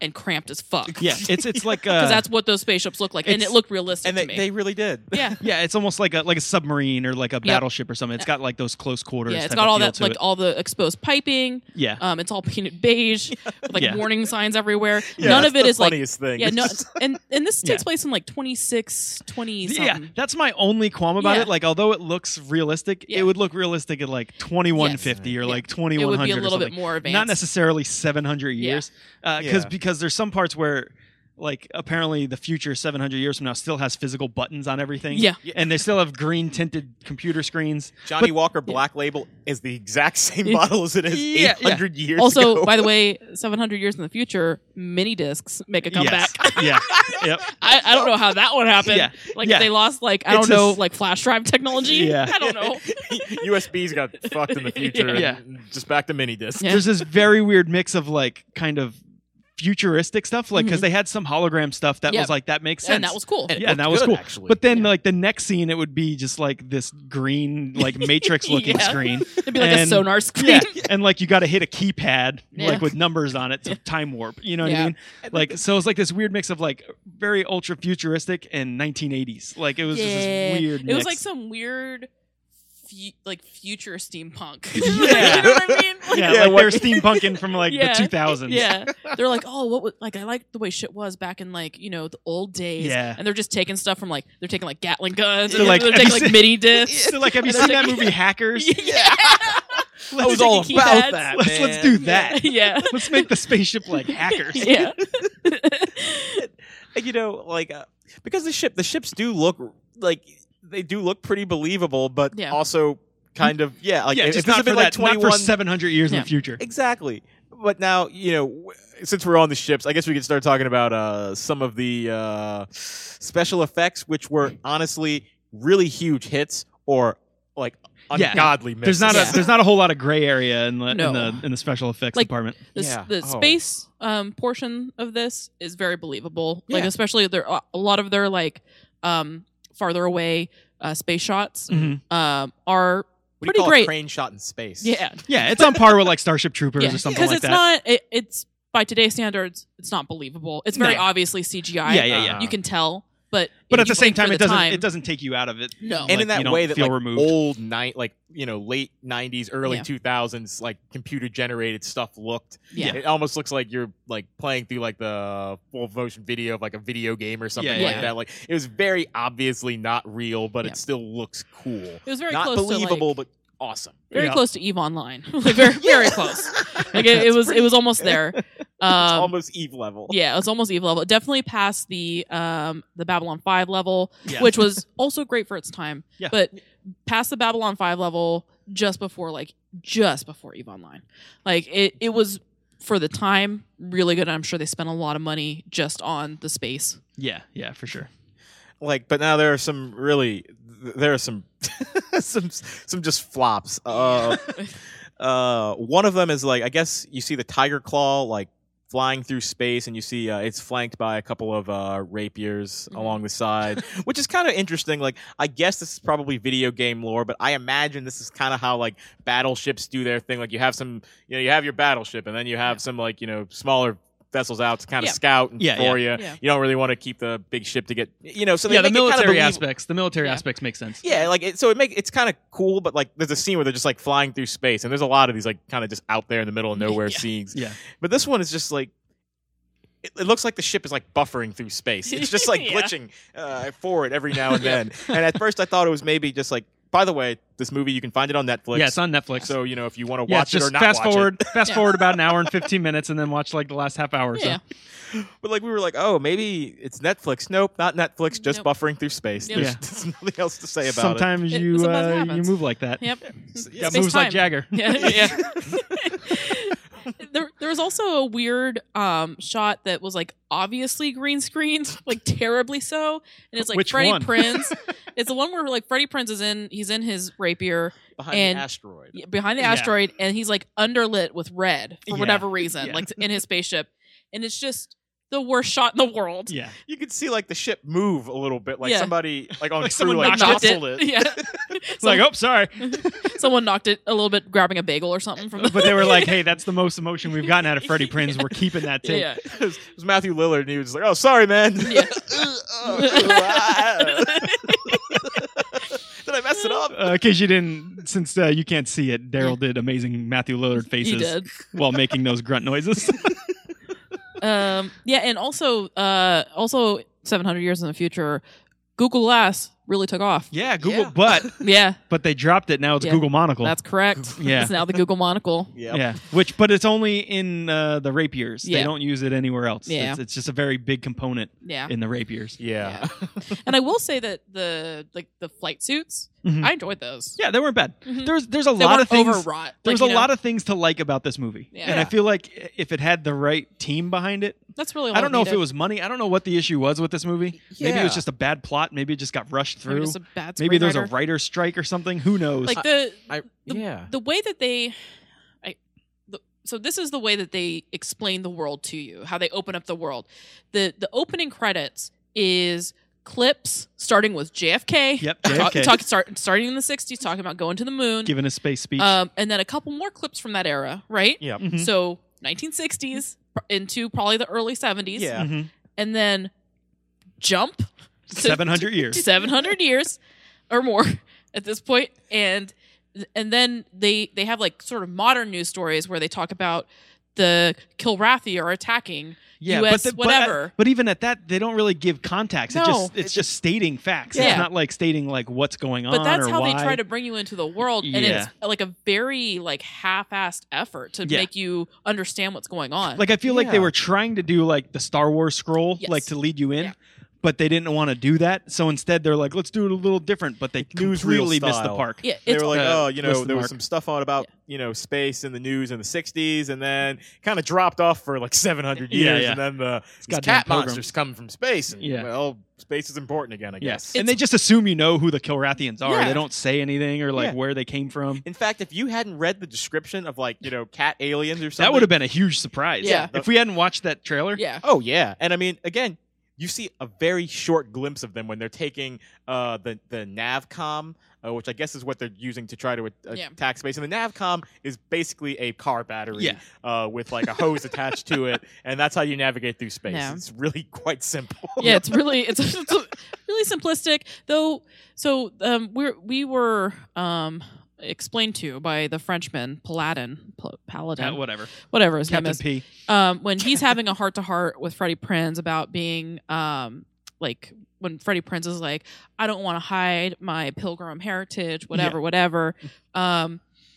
and cramped as fuck. Yeah, it's it's like Because uh, that's what those spaceships look like, and it's- it looked realistic And they, to me. they really did. yeah. yeah, it's almost like a like a submarine or like a battleship or something. It's got like those close quarters. Yeah, it's type got of all feel that, to like it. all the exposed piping. Yeah. Um, it's all painted beige with like Yeah. warning signs everywhere. Yeah, None that's of it the is like funniest thing. yeah, no, It's just- and and this takes Yeah. place in like twenty-six, twenty Yeah, something. that's my only qualm about Yeah. it. Like, although it looks realistic, Yeah. it would look realistic at like twenty-one fifty or Yeah. like It twenty-one would hundred be a little or bit something. more advanced. Not necessarily seven hundred years. Uh, Yeah. Because there's some parts where, like, apparently the future seven hundred years from now still has physical buttons on everything. Yeah. And they still have green tinted computer screens. Johnny But- Walker Black Label is the exact same Yeah. bottle as it is Yeah, eight hundred years Also, ago. by the way, seven hundred years in the future, mini discs make a comeback. Yes. yeah. Yep. I, I don't know how that would happen. Yeah. Like Yeah. they lost like I It's don't know just- like flash drive technology. Yeah. I don't know. U S Bs got fucked in the future. Yeah. and just back to mini discs. Yeah. There's this very weird mix of like kind of futuristic stuff, like because Mhm. they had some hologram stuff that Yeah. was like that makes sense. And that was cool. And it yeah, and that looked was good, cool. actually. But then, Yeah. like the next scene, it would be just like this green, like Matrix-looking Yeah. screen. It'd be like a And- sonar screen. Yeah, and like you got to hit a keypad, Yeah. like with numbers on it to time warp. You know what Yeah. I mean? Like, so it's like this weird mix of like very ultra futuristic and nineteen eighties. Like it was just this weird. It was mix. like some weird, fu- like future steampunk. Yeah. you know what I mean? Like, yeah, Yeah, like what- they're steampunking from like Yeah. the two thousands. Yeah, they're like, oh, what was like? I like the way shit was back in like you know the old days. Yeah. and they're just taking stuff from like they're taking like Gatling guns. So, and like, they're have taking you like seen- mini discs. So like, have you And seen they're that taking- movie Hackers? Yeah, I was all taking about keypads. that, Let's let's man. do that. yeah, Let's make the spaceship like hackers. yeah. you know, like uh, because the ship, the ships do look like they do look pretty believable, but Yeah. also kind of yeah, like yeah, if just this not had for been like that, not twenty-one for seven hundred years in Yeah. the future. exactly. But now you know, w- since we're on the ships, I guess we could start talking about uh, some of the uh, special effects, which were honestly really huge hits or like Yeah. ungodly There's misses. not Yeah. a there's not a whole lot of gray area in the No. in the in the special effects Like, department. The, Yeah. the Oh. space um, portion of this is very believable. Like Yeah. especially there a lot of their like um, farther away uh, space shots Mhm. um, are What do you pretty call great. a crane shot in space? Yeah, Yeah, it's on par with like Starship Troopers yeah, or something because like it's that. not. It, it's by today's standards, it's not believable. It's very No. obviously C G I. Yeah, yeah, yeah. You can tell, but but if at the you same blink for time, the it doesn't time- it doesn't take you out of it. No. And Like, in that you don't way that feel like removed. old night, like you know, late nineties, early Yeah. two thousands, like computer generated stuff looked. Yeah. It almost looks like you're like playing through like the full motion video of like a video game or something Yeah, like yeah. that. Like it was very obviously not real, but Yeah. it still looks cool. It was very not close to, like- believable, but awesome. very Yeah. close to Eve Online. like very, very close. Like it, it was, it was almost there. it's Um, almost Eve level. Yeah, it was almost Eve level. Definitely past the um the Babylon five level, Yeah. which was also great for its time. Yeah. But past the Babylon five level, just before like just before Eve Online. Like it it was for the time really good. I'm sure they spent a lot of money just on the space. Yeah, yeah, for sure. Like, but now there are some really, there are some, some, some just flops. Uh, uh, one of them is like, I guess you see the Tiger Claw like flying through space, and you see uh, it's flanked by a couple of uh, rapiers Mhm. along the side, which is kind of interesting. Like, I guess this is probably video game lore, but I imagine this is kind of how like battleships do their thing. Like, you have some, you know, you have your battleship, and then you have Yeah. some like you know smaller vessels out to kind of Yeah. scout and Yeah, for yeah. you. Yeah. You don't really want to keep the big ship to get, you know. So they Yeah, the make it kinda military believe- aspects. The military Yeah. aspects make sense. Yeah, like it, so it make it's kind of cool, but like there's a scene where they're just like flying through space, and there's a lot of these like kind of just out there in the middle of nowhere Yeah. scenes. Yeah. But this one is just like it, it looks like the ship is like buffering through space. It's just like Yeah. glitching uh, forward every now and then. And at first I thought it was maybe just like. By the way, this movie you can find it on Netflix. Yeah, it's on Netflix. So you know if you want to yeah, watch it just or not fast watch forward, it. fast Yeah. forward about an hour and fifteen minutes, and then watch like the last half hour. Or so. Yeah. But like we were like, oh, maybe it's Netflix. Nope, not Netflix. Just Nope. buffering through space. Yep. There's, Yeah. there's nothing else to say about Sometimes It- you sometimes it uh, you happens. move like that. Yep. it. Yeah, Space moves like time. Jagger. Yeah. yeah. there, there was also a weird um, shot that was like obviously green screened, like terribly so, and it's like Which Freddie one? Prinze. It's the one where like Freddie Prinze is in, he's in his rapier Behind and- the asteroid. behind the Yeah. asteroid, and he's like underlit with red for Yeah. whatever reason, Yeah. like in his spaceship, and it's just the worst shot in the world. Yeah. You could see like the ship move a little bit, like Yeah. somebody like on Like crew someone like knocked Knocked jostled it. Yeah. It's like, oh, sorry. Someone knocked it a little bit, grabbing a bagel or something from the. But they were like, hey, that's the most emotion we've gotten out of Freddie Prinze. We're keeping that tape. Yeah. It was, it was Matthew Lillard, and he was just like, "Oh, sorry, man. Yeah. Did I mess it up?" In uh, case you didn't, since uh, you can't see it, Daryl did amazing Matthew Lillard faces did. while making those grunt noises. um. Yeah, and also, uh, also seven hundred years in the future, Google Glass really took off. Yeah, Google, Yeah. but Yeah, but they dropped it. Now it's Yeah. Google Monocle. that's correct. Yeah. It's now the Google Monocle. Yep. Yeah, which but it's only in uh, the rapiers. They Yeah. don't use it anywhere else. Yeah. It's, it's just a very big component Yeah. in the rapiers. Yeah. And I will say that the like the flight suits, Mhm. I enjoyed those. Yeah, they weren't bad. Mhm. There's there's a They lot weren't of things. overwrought. There's like, a you know, lot of things to like about this movie, Yeah. and I Yeah. feel like if it had the right team behind it, That's really all I don't know if needed. it was money. I don't know what the issue was with this movie. Maybe it was Yeah. just a bad plot. Maybe it just got rushed Maybe through. just a bad Maybe there was a screenwriter. writer's strike or something. Who knows? like the I, the, yeah. the way that they I the, so this is the way that they explain the world to you, how they open up the world. The the opening credits is clips starting with J F K. Yep, Talk, J F K. talk, start, starting in the sixties, talking about going to the moon. Giving a space speech. Um, and then a couple more clips from that era, right? Yep. Mhm. So nineteen sixties into probably the early seventies. Yeah. Mhm. And then jump to- seven hundred years. seven hundred years or more at this point, and and then they they have like sort of modern news stories where they talk about the Kilrathi are attacking Yeah, U S but, the, but, whatever. uh, but even at that, they don't really give context. It No. just it's just stating facts. Yeah. It's not like stating like what's going on. But that's or how why. they try to bring you into the world, and Yeah. it's like a very like half-assed effort to Yeah. make you understand what's going on. Like I feel like they Yeah. were trying to do like the Star Wars scroll, Yes. like to lead you in. Yeah. But they didn't want to do that, so instead they're like, "Let's do it a little different." But they Newsreel completely missed the style. park. yeah, They it's were like, uh, oh, you know, listen, there was Mark. some stuff on about, you know, space in the news in the sixties, and then kind of dropped off for like seven hundred Yeah, years, yeah. and then the these goddamn cat pilgrim. monsters come from space, and Yeah. well, space is important again, I Yes, guess. and they just assume you know who the Kilrathians are. Yeah. They don't say anything or like Yeah. where they came from. In fact, if you hadn't read the description of like, you know, cat aliens or something, That would have been a huge surprise. Yeah. if we hadn't watched that trailer. yeah. Oh yeah, and I mean, again, you see a very short glimpse of them when they're taking uh, the the Navcom, uh, which I guess is what they're using to try to uh, Yeah. attack space. And the Navcom is basically a car battery Yeah. uh, with like a hose attached to it, and that's how you navigate through space. Yeah. It's really quite simple. Yeah, it's really it's, it's really simplistic though. So um, we're we were um, explained to by the Frenchman Paladin, Pal- Paladin, Uh, whatever. whatever his Captain name is. P. Um, when he's having a heart to heart with Freddie Prinze about being um, like when Freddie Prinze is like, I don't want to hide my pilgrim heritage, whatever, Yeah. whatever. Um,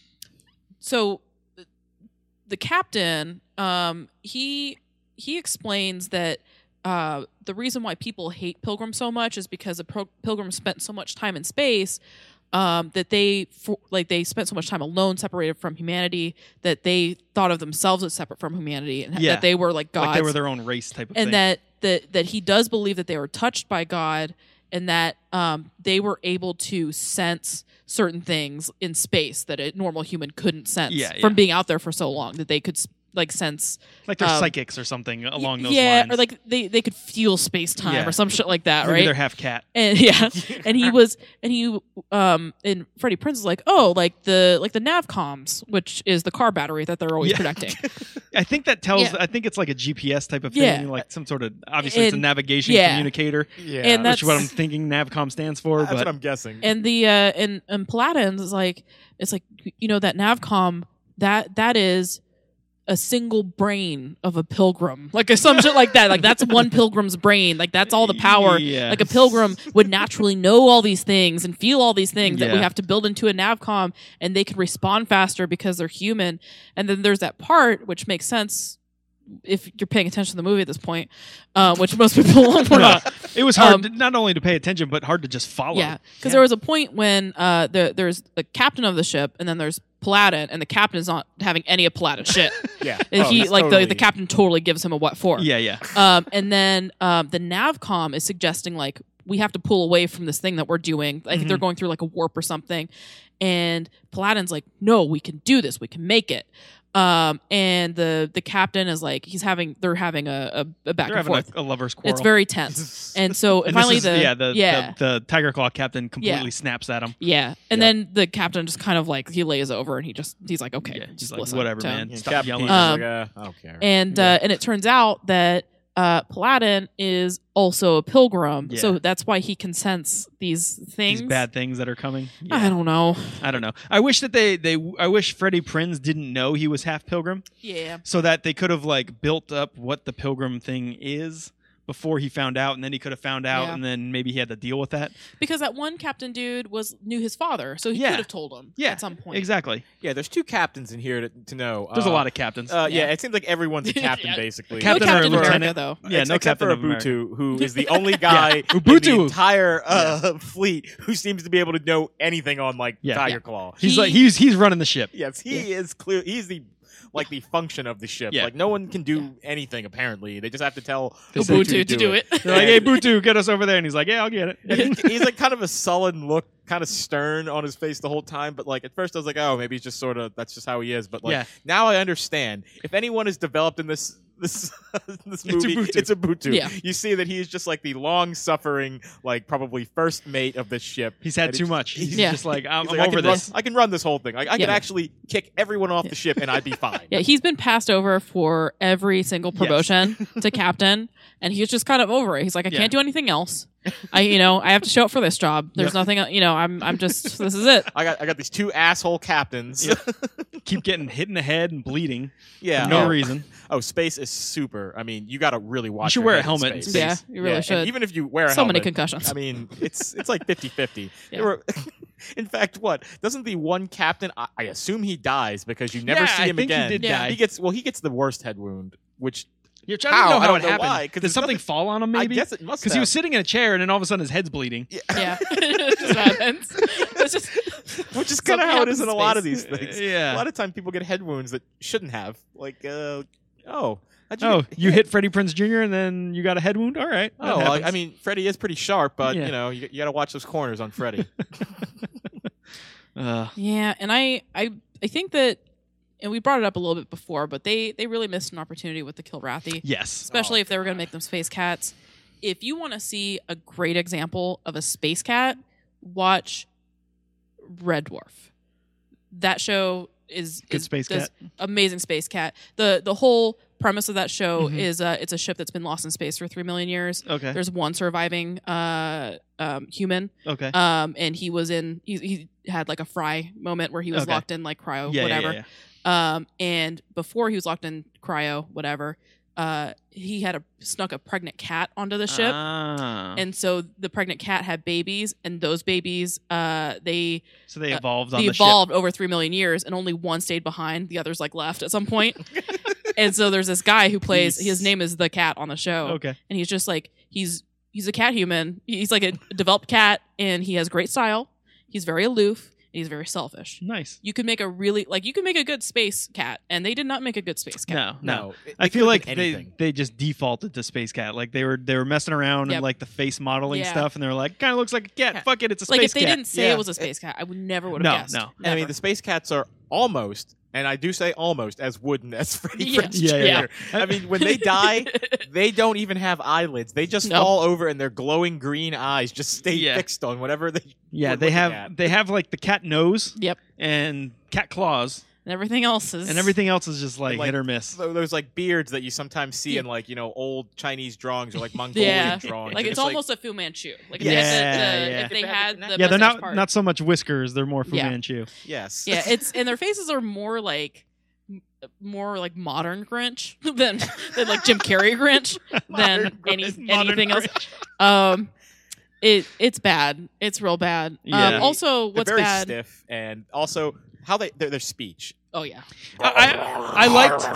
so th- the captain, um, he he explains that uh, the reason why people hate pilgrims so much is because the pro- pilgrims spent so much time in space. Um, that they for, like they spent so much time alone, separated from humanity, that they thought of themselves as separate from humanity, and Yeah. that they were like gods, Like they were their own race type of and thing. that that that he does believe that they were touched by God, and that um, they were able to sense certain things in space that a normal human couldn't sense Yeah, from yeah. being out there for so long. That they could s- like sense like they're um, psychics or something along those yeah, lines. or like they, they could feel space time Yeah. or some shit like that, Maybe right? they're half cat. And yeah, and he was, and he, um, and Freddie Prinze is like, oh, like the like the Navcoms, which is the car battery that they're always Yeah. protecting. I think that tells. Yeah. I think it's like a G P S type of thing, Yeah. like some sort of. Obviously, it's a And- navigation yeah. communicator, yeah, And which that's- is what I'm thinking Navcom stands for. that's but what I'm guessing. And the uh, and and Paladins is like, it's like you know that Navcom that that is a single brain of a pilgrim, like a, some shit like that. Like that's one pilgrim's brain. Like that's all the power. Yeah. Like a pilgrim would naturally know all these things and feel all these things that we Yeah. have to build into a Navcom, and they can respond faster because they're human. And then there's that part which makes sense if you're paying attention to the movie at this point, uh, which most people were not. it was hard Um, to, not only to pay attention, but hard to just follow. Yeah, because there was a point when uh, the, there's the captain of the ship, and then there's Paladin, and the captain is not having any of Paladin's shit. yeah, And Oh, he he's like totally- the, the captain totally gives him a what for. yeah, yeah. Um, and then um, the Navcom is suggesting like we have to pull away from this thing that we're doing. I think they're going through like a warp or something. And Paladin's like, no, we can do this. We can make it. Um, and the the captain is like he's having they're having a, a, a back They're and having forth. a, a lover's quarrel. It's very tense. And so And finally this is, the yeah the, yeah. the the Tiger Claw captain completely Yeah. snaps at him. Yeah, and Yep. then the captain just kind of like he lays over and he just he's like okay, Yeah, just he's like, listen whatever, to him. man. Yeah, Stop Captain yelling. Peter's Um, like, uh, I don't care. And uh, and it turns out that uh, Paladin is also a pilgrim, Yeah. so that's why he can sense these things. These bad things that are coming. I Yeah. don't know. I don't know. I wish that they they I wish Freddie Prinze didn't know he was half pilgrim, Yeah. so that they could have like built up what the pilgrim thing is before he found out, and then he could have found out, Yeah. and then maybe he had to deal with that. Because that one captain dude was knew his father, so he Yeah. could have told him Yeah, at some point. Exactly. yeah, there's two captains in here to, to know. There's uh, a lot of captains. Uh, yeah. Yeah. it seems like everyone's a captain Yeah. basically. Captain no or Captain America lieutenant. though. Yeah, Ex- no except Captain for of America. Ubuntu, who is the only guy in the Ubuntu. entire uh, fleet who seems to be able to know anything on like Yeah. Tiger Yeah. Claw. He's He- like he's he's running the ship. Yes, he is clear. He's the like the function of the ship. Yeah. Like no one can do anything apparently. They just have to tell Ubuntu to do it. They're like, "Hey, Butu, get us over there," and he's like, "Yeah, I'll get it." And he- he's like kind of a sullen look, kind of stern on his face the whole time. But like at first I was like, oh, maybe he's just sort of that's just how he is. But like Yeah. now I understand. If anyone is developed in this this this It's movie, Ubuntu. it's Ubuntu. Yeah. You see that he is just like the long suffering, like probably first mate of this ship. He's had And too he's- much. He's Yeah. just like, I'm, He's I'm like, I over can run, this. I can run this whole thing. I, I Yeah. can actually kick everyone off the ship and I'd be fine. Yeah, he's been passed over for every single promotion to captain, and he's just kind of over it. He's like, I Yeah. can't do anything else. I, you know, I have to show up for this job. There's Yep. nothing, el- you know, I'm, I'm just, this is it. I got I got these two asshole captains. Keep getting hit in the head and bleeding yeah. for no oh, reason. Oh, space is super. I mean, you got to really watch. should your wear a head in helmet in space. space. Yeah, you really and should. even if you wear a So many helmet, concussions. I mean, it's it's like fifty-fifty. Yeah. There were, in fact, what doesn't the one captain? I, I assume he dies because you never Yeah, see I him think he again. did Yeah. die. He gets well. He gets the worst head wound, which You're trying How? to know I how don't it know happened. why, 'cause Did it's something nothing- fall on him? Maybe I guess it must because he have. was sitting in a chair and then all of a sudden his head's bleeding. Yeah, it just happens. It's just, which is kind of something how it is happens in a in lot of space. these things. Yeah. a lot of times people get head wounds that shouldn't have. Like, uh, oh, how'd you Oh, get- you hit Freddie Prinze Junior and then you got a head wound. All right. that Oh, well, I happens. mean, Freddy is pretty sharp, but Yeah. you know, you, you got to watch those corners on Freddy. Uh, yeah, and I, I, I think that, and we brought it up a little bit before, but they, they really missed an opportunity with the Kilrathi. yes. Especially if they were going to make them space cats. If you want to see a great example of a space cat, watch Red Dwarf. That show is, Good is space does cat. amazing space cat. The the whole premise of that show Mhm. is uh, it's a ship that's been lost in space for three million years. Okay. There's one surviving uh, um, human, Okay. um, and he was in. He, he had like a fry moment where he was Okay. locked in like cryo, yeah, whatever. yeah, yeah. Um, and before he was locked in cryo, whatever, uh, he had a snuck a pregnant cat onto the ship, Ah. and so the pregnant cat had babies, and those babies, uh, they so they uh, evolved on they the evolved over three million years, and only one stayed behind. The others like left at some point. And so there's this guy who plays. Peace. His name is the cat on the show. ship. Okay. And he's just like he's he's a cat human. He's like a developed cat, and he has great style. He's very aloof. And he's very selfish. Nice. You could make a really like you could make a good space cat, and they did not make a good space cat. No, no. No, it- I they feel could've like been they, anything. they just defaulted to Space Cat. Like they were they were messing around Yep. and like the face modeling Yeah. stuff, and they were like, kind of looks like a cat. Yeah. Fuck it, it's a Like space if they cat. didn't say Yeah. it was a space cat, I would never would No, have guessed. no. And I mean, Never. the space cats are almost, and I do say almost, as wooden as Freddy Yeah. Prinze Yeah, yeah, Junior I mean, when they die, they don't even have eyelids. They just No. fall over, and their glowing green eyes just stay Yeah. fixed on whatever they. yeah, were they looking have at. they have like the cat nose Yep. and cat claws, And everything else is and everything else is just like, And, like, hit or miss. So those like beards that you sometimes see Yeah. in like you know old Chinese drawings or like Mongolian Yeah, drawings. like They're it's just, almost a Fu Manchu. Like if Yeah, they had, the, the, yeah. if they had the Yeah, they're mustache not part. not so much whiskers. They're more Fu Yeah. Manchu. yes. Yeah, it's and their faces are more like m- more like modern Grinch than than like Jim Carrey Grinch than Modern any Grinch. Modern anything else. Grinch. Um, it it's bad. It's real bad. Yeah. Um, also, They're what's very bad? stiff, and also how they their, their speech. Oh yeah, I, I I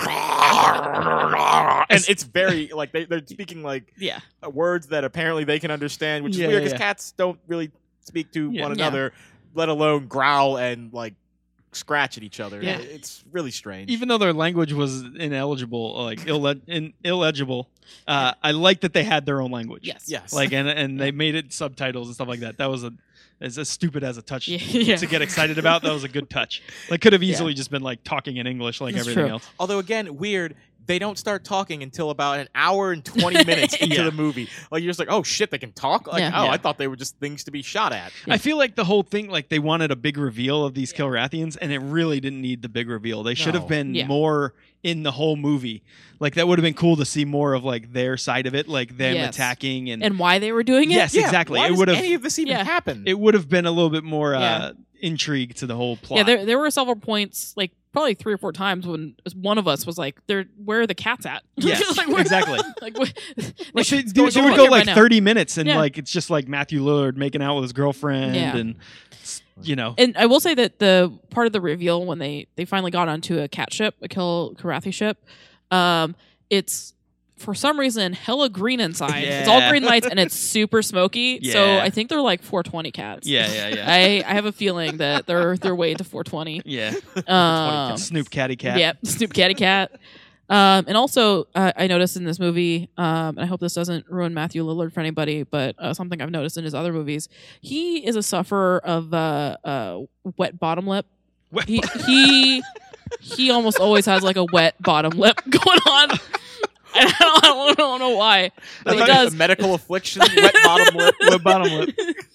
liked And it's very like they they're speaking like yeah. uh, words that apparently they can understand, which is Yeah, weird yeah, because yeah. cats don't really speak to Yeah. one Yeah. another, let alone growl and like scratch at each other. Yeah. It's really strange. Even though their language was ineligible, like ille- in, illegible, uh, I like that they had their own language. Yes. Yes. Like and and they made it subtitles and stuff like that. That was a as, as stupid as a touch Yeah. to get excited about. That was a good touch. Like could have easily just been like talking in English like That's everything true. else. Although again, weird. They don't start talking until about an hour and twenty minutes into Yeah. the movie. Like you're just like, oh shit, they can talk. Like, Yeah. oh, Yeah. I thought they were just things to be shot at. I feel like the whole thing, like they wanted a big reveal of these Kilrathians, and it really didn't need the big reveal. They should No. have been Yeah. more in the whole movie. Like that would have been cool to see more of like their side of it, like them Yes. attacking and, And why they were doing it? yes, Yeah, exactly. Why It does would have any of this even Yeah. happen? it would have been a little bit more uh, Yeah. intrigue to the whole plot. Yeah, there there were several points, like probably three or four times when one of us was like, "There, where are the cats at?" Yes, like, where- exactly. Like, what, Like, like, they, what's they, going they on would go here like right now? thirty minutes, and Yeah. like it's just like Matthew Lillard making out with his girlfriend, Yeah. and you know, And I will say that the part of the reveal when they they finally got onto a cat ship, a Kill Karathi ship, um, it's for some reason hella green inside. It's all Yeah. green lights and it's super smoky. So Yeah. I think they're like four twenty cats. yeah, yeah, yeah, I, I have a feeling that they're they're way to four twenty. yeah. Um, Snoop Catty Cat. Yep, Snoop Catty Cat. Um, and also, uh, I noticed in this movie, um, and I hope this doesn't ruin Matthew Lillard for anybody, but uh, something I've noticed in his other movies, he is a sufferer of uh, uh, wet bottom lip. Wet He he he almost always has like a wet bottom lip going on. And I don't, I don't, I don't know why, but he Like does. a medical affliction, wet bottom lip. Wet bottom lip.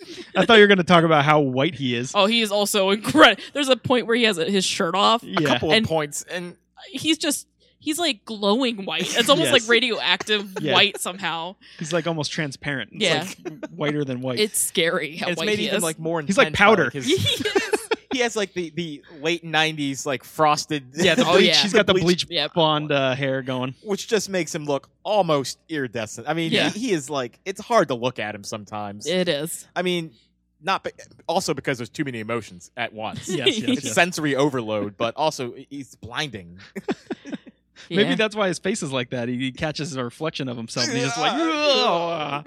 I thought you were going to talk about how white he is. Oh, he is also incredible. There's a point where he has his shirt off. Yeah. A couple And- of points, and He's just. He's like glowing white. It's almost Yes. like radioactive Yeah. white somehow. He's like almost transparent. It's Yeah. like whiter than white. It's scary how and it's white made he even is. like more intense. He's like by, powder. his- he has like the, the late nineties like frosted. yeah, the Oh, bleach. yeah. He's got the bleach- bleach Yep. blonde uh, hair going. which just makes him look almost iridescent. I mean, Yeah. he, he is like it's hard to look at him sometimes. It is. I mean, not be- also because there's too many emotions at once. Yes, yes, It's yes. sensory overload, but also he's blinding. Maybe Yeah. that's why his face is like that. He, he catches a reflection of himself. And he's just like, "Ugh."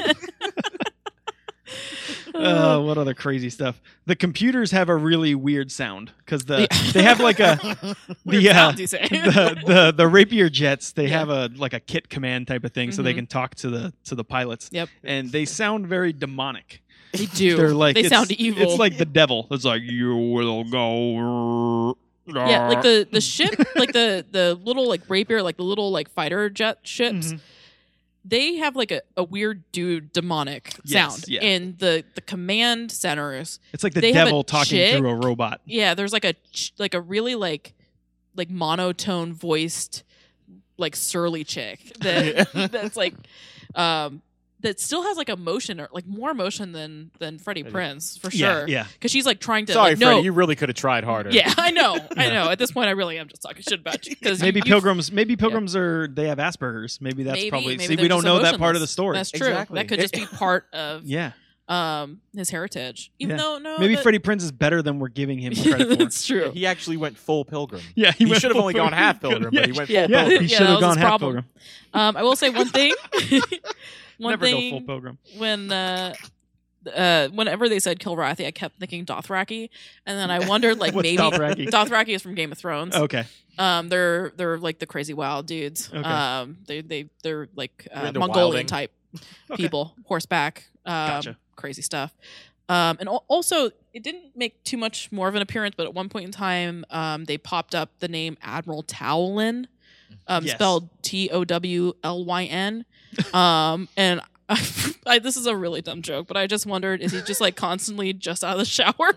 Uh, what other crazy stuff? The computers have a really weird sound because the Yeah. they have like a Weird the, uh, sound, you say. the the the rapier jets. They Yeah. have a like a kit command type of thing, so they Mhm. can talk to the to the pilots. Yep. And they sound very demonic. They do. They're like they it's- sound evil. It's like the devil. It's like you will go. yeah, like the the ship, like the the little like rapier, like the little like fighter jet ships. Mhm. They have like a, a weird dude demonic Yes, sound, yeah. and the the command centers. It's like the they have a devil talking chick- through a robot. Yeah, there's like a ch- like a really like like monotone voiced like surly chick that that's like um that still has like emotion or like more emotion than than Freddie Prinze for Yeah, sure. yeah. because she's like trying to Sorry, like, Freddie, no. you really could have tried harder. Yeah, I know, I know. At this point, I really am just talking shit about you because Maybe pilgrims. Maybe pilgrims are they have Asperger's. Maybe that's maybe, probably. maybe See, they're we don't just know that part of the emotionless. story. That's true. Exactly. That could just be part of yeah. um his heritage. Even Yeah. though no, Maybe that- Freddie Prinze is better than we're giving him credit for. that's true. He actually went full pilgrim. Yeah, He, went should have full only gone pilgrim. half pilgrim, Yeah, but he went yeah. full Yeah, pilgrim. he Yeah, should that have was gone his half problem. pilgrim. Um, I will say one thing. one Never thing go full pilgrim. when uh, uh, whenever they said Kilrathi, I kept thinking Dothraki, and then I wondered like What's maybe Dothraki? Dothraki is from Game of Thrones. Okay. Um, they're they're like the crazy wild dudes. Okay. Um, they they they're like You're uh, into Mongolian wilding? type Okay. people, horseback, um, Gotcha. crazy stuff. Um, and al- also, it didn't make too much more of an appearance, but at one point in time, um, they popped up the name Admiral Towlin, um, Yes. spelled T O W L Y N. Um, and I, I, this is a really dumb joke, but I just wondered, is he just like constantly just out of the shower?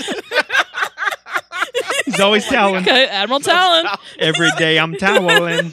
He's always toweling. Okay, Admiral Talon. Every day I'm toweling.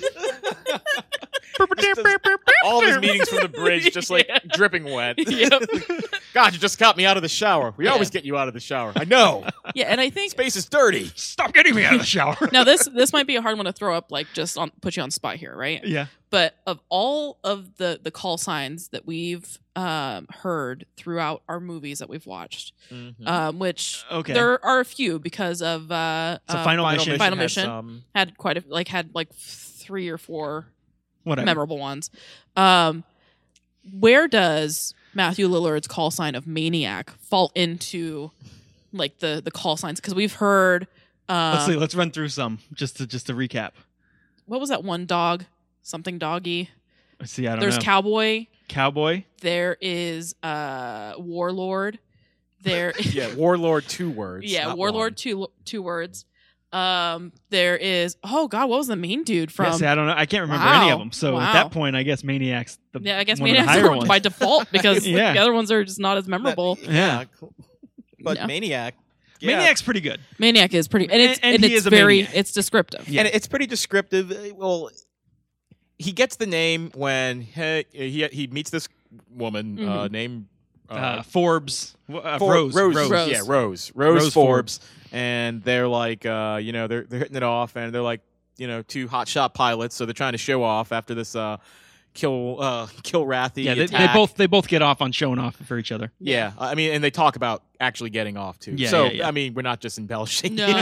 All of his meetings from the bridge, just like Yeah. dripping wet. Yep. God, you just got me out of the shower. We Yeah. always get you out of the shower. I know. Yeah, and I think Space is dirty. Stop getting me out of the shower. now this this might be a hard one to throw up, like just on put you on the spot here, right? Yeah. But of all of the the call signs that we've um, heard throughout our movies that we've watched, Mm-hmm. um, which Okay. there are a few because of uh, So um, Final Mission. Final has Mission some- had quite a like had like three or four Whatever. memorable ones. Um, where does Matthew Lillard's call sign of Maniac fall into like the the call signs because we've heard. Uh, let's see. Let's run through some just to just to recap. What was that one dog? Something doggy. Let's see. I don't There's know. Cowboy. Cowboy. There is uh, Warlord. There. Yeah, Warlord. Two words. Yeah, not Warlord. one. Two two words. Um, there is. Oh God, what was the main dude from? Yes, I don't know. I can't remember Wow. any of them. So Wow. at that point, I guess Maniac's the Yeah, I guess one of the Maniac's higher are ones. by default because Yeah. the other ones are just not as memorable. Yeah. But Yeah. Maniac. Yeah. Maniac's pretty good. Maniac is pretty, and it's And- and and, he it's is a very maniac. it's descriptive. Yeah. And it's pretty descriptive. Uh, Well, he gets the name when he he, he meets this woman uh, Mhm. named uh, Uh, Forbes. Uh, For- Rose. Rose, Rose. Rose. yeah, Rose, Rose, Rose Forbes, and they're like, uh, you know, they're they're hitting it off, and they're like, you know, two hotshot pilots, so they're trying to show off after this uh, kill uh, Kilrathi Yeah, they, attack. they both they both get off on showing off for each other. Yeah, I mean, and they talk about actually getting off too. Yeah, so yeah, yeah. I mean, we're not just embellishing. No.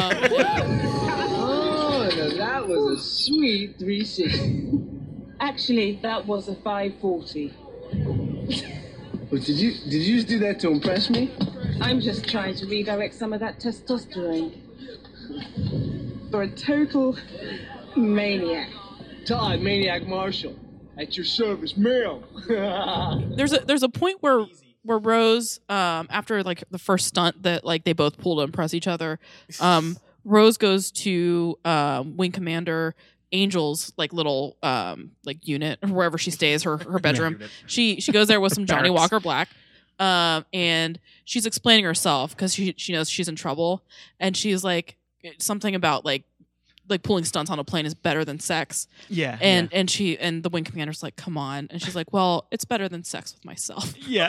Oh, now that was a sweet three sixty. Actually, that was a five forty. Well, did you did you just do that to impress me? I'm just trying to redirect some of that testosterone. For a total maniac. Todd, Maniac Marshall, at your service, ma'am. There's a there's a point where where Rose, um, after like the first stunt that like they both pull to impress each other, um, Rose goes to um, Wing Commander Angel's like little um like unit or wherever she stays, her her bedroom. she she goes there with some Johnny Barracks. Walker Black, um, and she's explaining herself because she she knows she's in trouble, and she's like something about like like pulling stunts on a plane is better than sex. Yeah. And and she and the Wing Commander's like, come on, and she's like, well, it's better than sex with myself. yeah.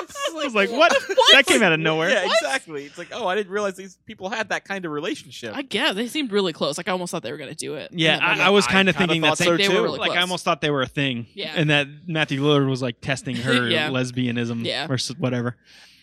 I was like, what? That came out of nowhere. Yeah, exactly. It's like, oh, I didn't realize these people had that kind of relationship. I guess they seemed really close. Like I almost thought they were gonna do it. Yeah, And then, I, I was I kind of kinda thinking thought that so same. They were too. really Like I close. almost thought they were a thing. Yeah. And that Matthew Lillard was like testing her Yeah. lesbianism Yeah. or s- whatever.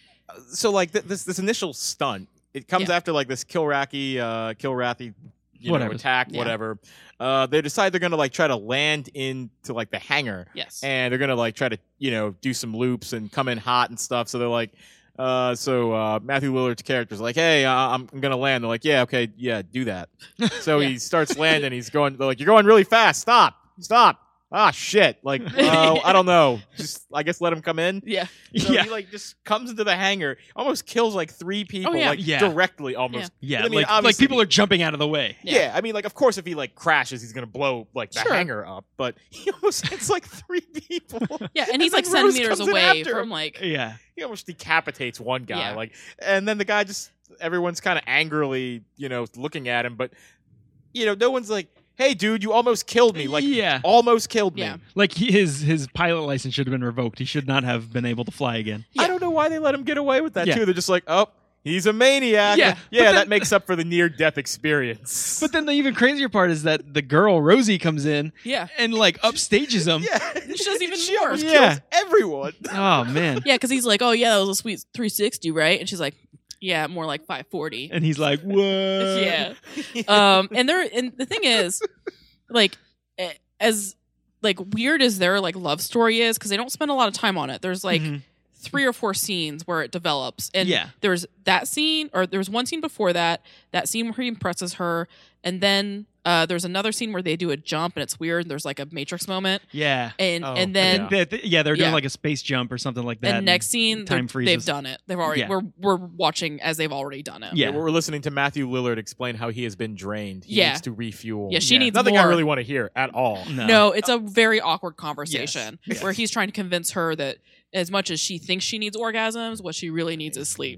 So like th- this this initial stunt, it comes Yeah. after like this Kilrathi, uh, Kilrathi, you Whatever. know, attack, Yeah. whatever. Uh, they decide they're gonna like try to land into like the hangar, yes. and they're gonna like try to you know do some loops and come in hot and stuff. So they're like, uh, so uh, Matthew Lillard's character's like, hey, uh, I'm I'm gonna land. They're like, yeah, okay, yeah, do that. So Yeah. he starts landing. He's going. They're like, you're going really fast. Stop, stop. Ah, shit. Like, uh, I don't know. Just, I guess let him come in. yeah. So Yeah. he like just comes into the hangar, almost kills like three people, Oh, yeah. like Yeah. directly almost. Yeah, I mean, like, like obviously- people are jumping out of the way. Yeah. Yeah. I mean, like, of course, if he like crashes, he's gonna blow like the Sure. hangar up. But he almost hits like three people. Yeah, and he's like then Rose centimeters comes in away after from him. like Yeah. He almost decapitates one guy. Yeah. Like, and then the guy just everyone's kind of angrily, you know, looking at him, but you know, no one's like, "Hey, dude, you almost killed me!" Like, yeah. almost killed me. Yeah. Like he, his his pilot license should have been revoked. He should not have been able to fly again. I don't know why they let him get away with that Yeah. too. They're just like, "Oh, he's a maniac." Yeah, yeah, but then- that makes up for the near-death experience. But then the even crazier part is that the girl Rosie comes in yeah. and like upstages him. yeah, She does even she more. almost Yeah. kills everyone. Oh man. Yeah, because he's like, oh yeah, that was a sweet three sixty, right? And she's like, yeah, more like five forty. And he's like, what? Yeah. Um, and there, and the thing is, like, eh, as like weird as their like love story is, because they don't spend a lot of time on it. There's like Mhm. three or four scenes where it develops, and Yeah. there's that scene, or there's one scene before that, that scene where he impresses her, and then uh, there's another scene where they do a jump, and it's weird. There's like a Matrix moment, Yeah. and Oh, and I then. think that- th- yeah, they're doing Yeah. like a space jump or something like that. And next scene, time they're- freezes. they've done it. They've already. Yeah. We're we're watching as they've already done it. Yeah. We're listening to Matthew Lillard explain how he has been drained. He Yeah. needs to refuel. Yeah, she Yeah. needs Nothing more. I really want to hear at all. No. No, it's a very awkward conversation Yes. where he's trying to convince her that as much as she thinks she needs orgasms, what she really needs is sleep.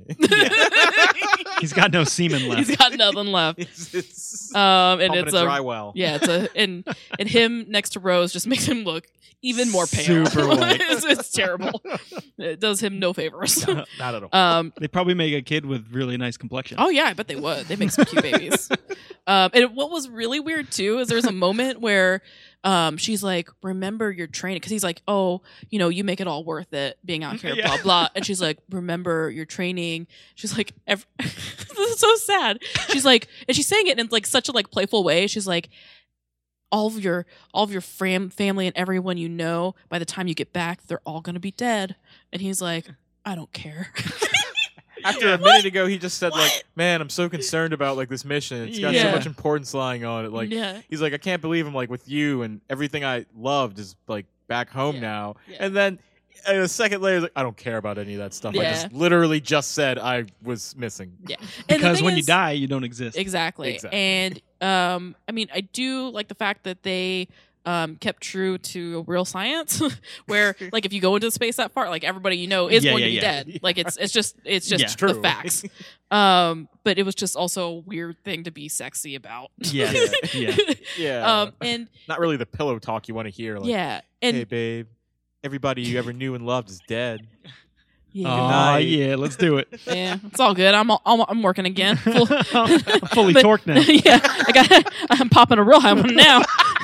He's got no semen left. He's got nothing left. It's, it's Um, and pumping it's a a dry well. yeah, it's a and and him next to Rose just makes him look even more pale. Super white. it's, it's terrible. It does him no favors. Not at all. um, They probably make a kid with really nice complexion. Oh yeah, I bet they would. They make some cute babies. Um, and what was really weird too is there's a moment where um, she's like, "Remember your training," because he's like, "Oh, you know, you make it all worth it being out here." Yeah. Blah blah. And she's like, "Remember your training." She's like, ev- "This is so sad." She's like, and she's saying it in like such a like playful way. She's like, "All of your all of your fam- family and everyone you know, by the time you get back, they're all gonna be dead." And he's like, "I don't care." After a minute ago, he just said like, "Man, I'm so concerned about like this mission. It's got Yeah. so much importance lying on it." Like, Yeah. he's like, "I can't believe I'm like with you and everything I loved is like back home Yeah. now." Yeah. And then and a second later, he's like, "I don't care about any of that stuff. I Yeah. just literally just said I was missing." Yeah. And the Because thing when you is- die, you don't exist. Exactly. Exactly. And um, I mean, I do like the fact that they um, kept true to real science, where like if you go into space that far, like everybody you know is Yeah, going yeah, to be yeah. dead. Like it's it's just it's just Yeah. the True. facts. Um, but it was just also a weird thing to be sexy about. Yeah. Yeah. Yeah. Um, and Not really the pillow talk you want to hear. Like, yeah, and "Hey, babe, everybody you ever knew and loved is dead." yeah, Oh, night. yeah. Let's do it. yeah, it's all good. I'm all, I'm, I'm working again. Full- I'm fully But- torqued now. yeah, I got. I'm popping a real high one now.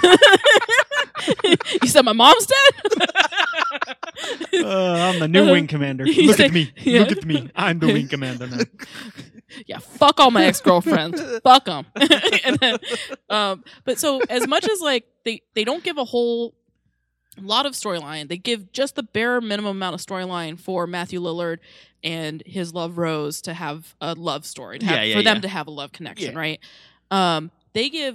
You said my mom's dead. Uh, I'm the new Uh, wing commander. you Look say- at me. yeah. Look at me. I'm the wing commander now. Yeah, fuck all my ex girlfriends. Fuck them. And then, um, but so as much as like they they don't give a whole lot of storyline, they give just the bare minimum amount of storyline for Matthew Lillard and his love Rose to have a love story, to have, Yeah, yeah, for them yeah. to have a love connection, Yeah. right? Um, they give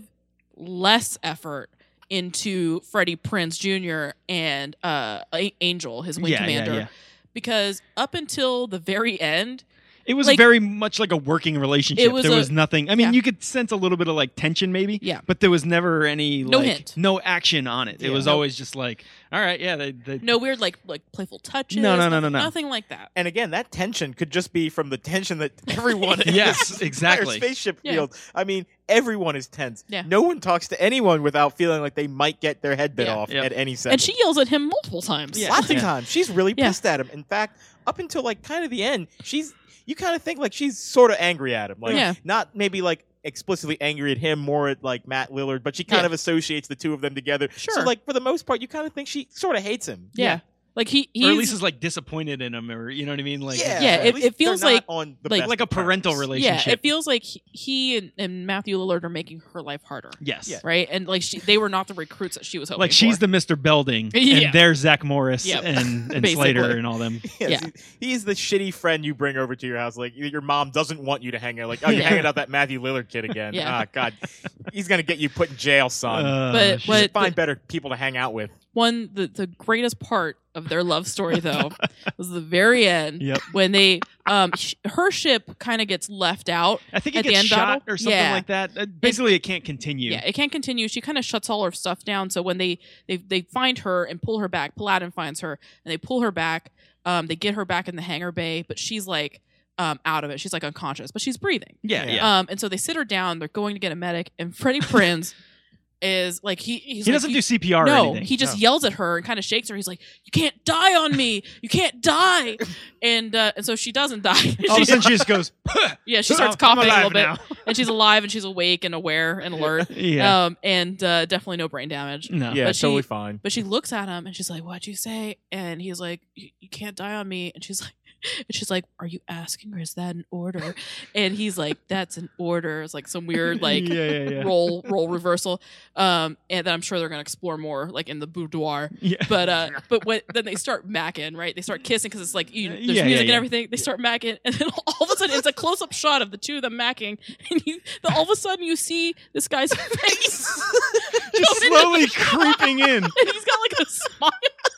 less effort into Freddie Prinze Junior and uh, A- Angel, his wing Yeah, yeah, commander, yeah. because up until the very end. It was Like- very much like a working relationship. It was there a- was nothing. I mean, yeah. you could sense a little bit of like tension, maybe. Yeah. But there was never any No like, hint. no action on it. It Yeah. was No. always just like, all right, yeah, they, they No weird like like playful touches. No, no, no, nothing, no, no. Nothing like that. And again, that tension could just be from the tension that everyone in Yes, this exactly. entire spaceship Yeah. feels. I mean, everyone is tense. Yeah. No one talks to anyone without feeling like they might get their head bit Yeah. off Yep. at any second. And she yells at him multiple times. Yeah. Lots of times. She's really Yeah. pissed at him. In fact, up until like kind of the end, she's you kind of think like she's sort of angry at him. Like Yeah. not maybe like explicitly angry at him, more at like Matt Lillard, but she kind Yeah. of associates the two of them together. So Sure. like for the most part, you kind of think she sort of hates him. Yeah. Like he he's or at least is like disappointed in him, or you know what I mean? Like, yeah, Yeah, at it- least it feels they're not like- on the like- best like a of terms. parental yeah, relationship. it feels like he, he and, and Matthew Lillard are making her life harder. Yes. Yeah. Right? And like she they were not the recruits that she was hoping Like she's for. the Mister Belding, Yeah. and there's Zach Morris Yep. and, and Basically. Slater and all them. Yes, Yeah. he- he's the shitty friend you bring over to your house. Like your mom doesn't want you to hang out. Like, oh, you're Yeah. hanging out with that Matthew Lillard kid again. Yeah. Ah, God, he's gonna get you put in jail, son. Uh, But- You should but- find better people to hang out with. One the, the greatest part of their love story though was the very end Yep. when they um sh- her ship kind of gets left out. I think it at the gets end shot battle? or something Yeah. like that. Uh, Basically, it can't continue. Yeah, it can't continue. She kind of shuts all her stuff down. So when they they they find her and pull her back, Paladin finds her and they pull her back. Um, they get her back in the hangar bay, but she's like um out of it. She's like unconscious, but she's breathing. yeah, yeah. Um, and so they sit her down. They're going to get a medic, and Freddie Prinze is like he he's he like, doesn't do C P R or no, anything. he just No. yells at her and kind of shakes her. He's like, "You can't die on me. You can't die." And uh, and so she doesn't die. all of a She- sudden, she just goes, yeah, she starts I'm coughing a little alive bit, now. and she's alive and she's awake and aware and alert. Yeah. Um, and uh, definitely no brain damage. no. Yeah, But she- totally fine. But she looks at him and she's like, "What'd you say?" And he's like, "You you can't die on me." And she's like, and she's like, "Are you asking or is that an order?" And he's like, "That's an order." It's like some weird like yeah, yeah, yeah. role role reversal. Um, and then I'm sure they're gonna explore more like in the boudoir. Yeah. But uh, but when, then they start macking, right? They start kissing because it's like you, there's Yeah, yeah, music and yeah. everything. They start macking, and then all of a sudden it's a close up shot of the two of them macking, and you, then all of a sudden you see this guy's face Just slowly creeping in. and he's got like a smile.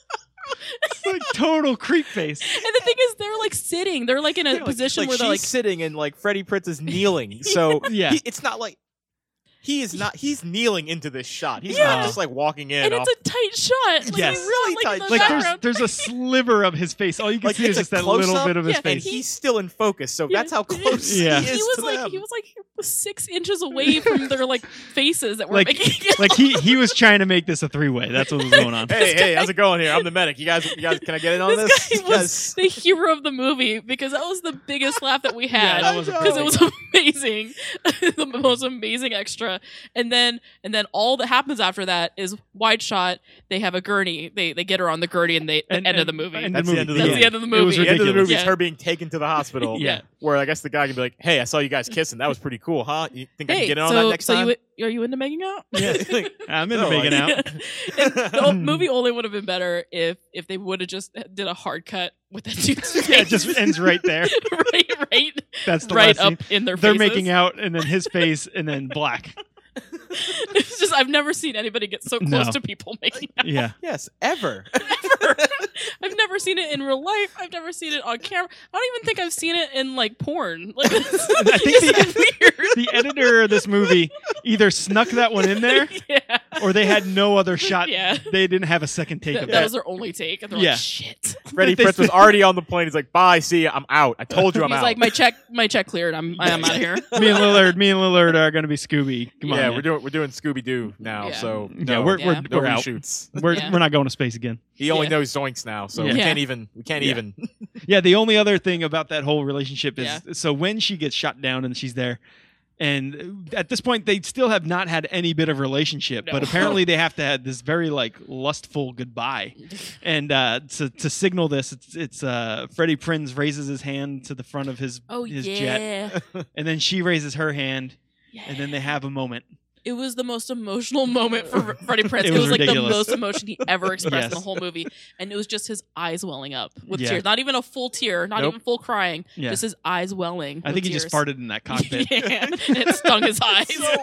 It's like total creep face. And the thing is, they're like sitting. They're like in a Yeah, like- position like where she's they're like, sitting and like Freddie Prinze is kneeling. So Yeah. he- it's not like he is not. He's kneeling into this shot. He's Yeah. not just like walking in. and off, it's a tight shot. Like, Yes. he's Really like, in tight the Like there's background. there's a sliver of his face. All you can Like, see is it's a just that little close-up, bit of his yeah, and face. he's still in focus. So Yeah. that's how close Yeah. he is he was to like them. he was like six inches away from their like faces that were Like, making. like he he was trying to make this a three way. That's what was going on. Hey, hey, how's it going here? I'm the medic. You guys, you guys, can I get in on This this? guy was the hero of the movie because that was the biggest laugh that we had that was a because big it was amazing, the most amazing extra. And then and then all that happens after that is wide shot. They have a gurney. They they get her on the gurney and they the And- end of and- the movie. and That's the end of the That's movie. the end of the It was movie. The end of the ridiculous. movie is Yeah. her being taken to the hospital. Yeah. Where I guess the guy can be like, "Hey, I saw you guys kissing. That was pretty cool, huh? You think I Hey, can get in on so that next so time?" you are you into making out? Yeah. I'm into So, making like- out. And the movie only would have been better if if they would have just did a hard cut with that dude's face. Yeah, it just ends right there. right, right. That's the right last up scene. in their They're faces. making out, and then his face, and then black. It's just I've never seen anybody get so close No. to people making out. Yeah. Yes, ever. Ever. I've never seen it in real life. I've never seen it on camera. I don't even think I've seen it in like porn. Like, I think the, the editor of this movie either snuck that one in there, yeah. or they had no other shot. Yeah. They didn't have a second take That, of that that. was their only take, and they're Yeah. like, "Shit." Freddie They- Prinze was already on the plane. He's like, "Bye, see ya. I'm out. I told you I'm He's out." like, "My check, my check cleared. I'm, I'm out of here." me and Lillard, me and Lillard are going to be Scooby. Come on, yeah, man. we're doing we're doing Scooby Doo now. Yeah. So Yeah, no, we're Yeah. we're, no we're out. reshoots. We're Yeah. we're not going to space again. He only Yeah. knows Zoinks now, so Yeah. we Yeah. can't even we can't Yeah. even. Yeah, the only other thing about that whole relationship is Yeah. so when she gets shot down and she's there, and at this point they still have not had any bit of relationship, No. but apparently they have to have this very like lustful goodbye, and uh, to to signal this, it's it's uh, Freddie Prinze raises his hand to the front of his Oh his yeah. jet, and then she raises her hand, yeah. and then they have a moment. It was the most emotional moment for Freddie Prinze. It It was was, like ridiculous. the most emotion he ever expressed in Yes. the whole movie, and it was just his eyes welling up with Yeah. tears. Not even a full tear, not Nope. even full crying, Yeah. just his eyes welling. I with think he just tears. farted in that cockpit. yeah, and it stung his eyes. so,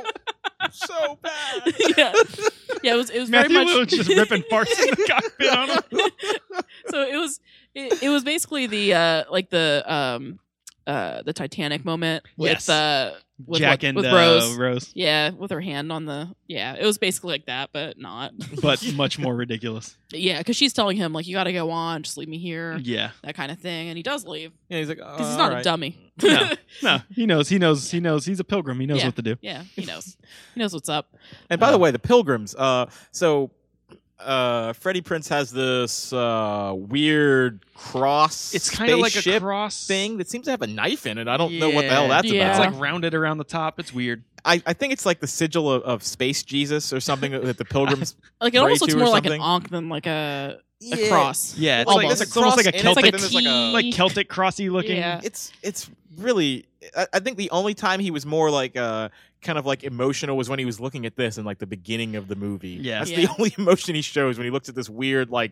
so bad. yeah, yeah. It was. It was Matthew very much Lillard just ripping farts in the cockpit on him. so it was. It, it was basically the uh like the um uh the Titanic moment with Yes. uh with Jack what- and with uh, Rose. Rose, Yeah, with her hand on the yeah. It was basically like that, but not. but much more ridiculous. Yeah, because she's telling him like you got to go on, just leave me here, Yeah. that kind of thing, and he does leave Yeah, he's like, because uh, he's not all a right. dummy. No, no, he knows, he knows, he knows. He's a pilgrim. He knows Yeah. what to do. Yeah, he knows. He knows what's up. And by the Uh, way, the Pilgrims. Uh, so uh, Freddie Prinze has this uh, weird cross. It's kind of like a spaceship cross thing that seems to have a knife in it. I don't know what the hell that's Yeah. It's about. like rounded around the top. It's weird. I, I think it's like the sigil of, of space Jesus or something that the Pilgrims. Like it pray almost looks to or more like an something. ankh than like a a Yeah. cross. Yeah, it's Almost. like There's a it's almost like a cross Celtic, in it, It's but like then a there's like a like Celtic crossy looking. Yeah. It's it's really. I, I think the only time he was more like uh kind of like emotional was when he was looking at this in like the beginning of the movie. Yeah. That's Yeah. the only emotion he shows when he looks at this weird like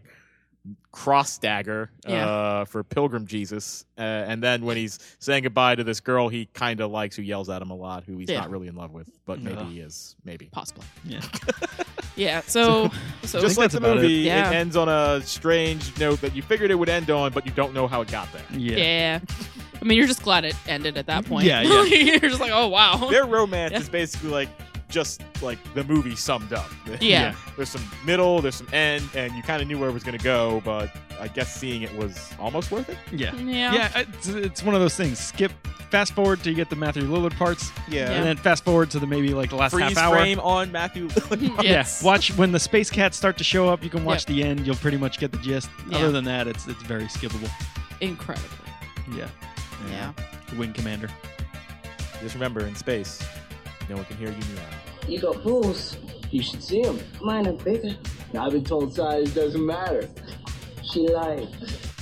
cross dagger Yeah. uh, for Pilgrim Jesus, uh, and then when he's saying goodbye to this girl he kind of likes, who yells at him a lot, who he's Yeah. not really in love with, but maybe Ugh. he is. Maybe. Possibly. Yeah. Yeah. So so, Just think like that's the about it. movie, Yeah. it ends on a strange note that you figured it would end on, but you don't know how it got there. Yeah. yeah. I mean, you're just glad it ended at that point. Yeah, yeah. you're just like, oh wow. Their romance Yeah. is basically like just like the movie summed up. Yeah. There's some middle, there's some end, and you kind of knew where it was going to go, but I guess seeing it was almost worth it. Yeah. Yeah. Yeah. It's, it's one of those things. Skip, fast forward till you get the Matthew Lillard parts, Yeah. and then fast forward to the maybe like the last Freeze half hour. frame on Matthew. Yes. Yeah. Watch when the space cats start to show up. You can watch Yep. the end. You'll pretty much get the gist. Yeah. Other than that, it's it's very skippable. Incredibly. Yeah. Yeah. The Wing Commander. Just remember, in space, no one can hear you meow. You got balls. You should see them. Mine are bigger. I've been told size doesn't matter. She lied.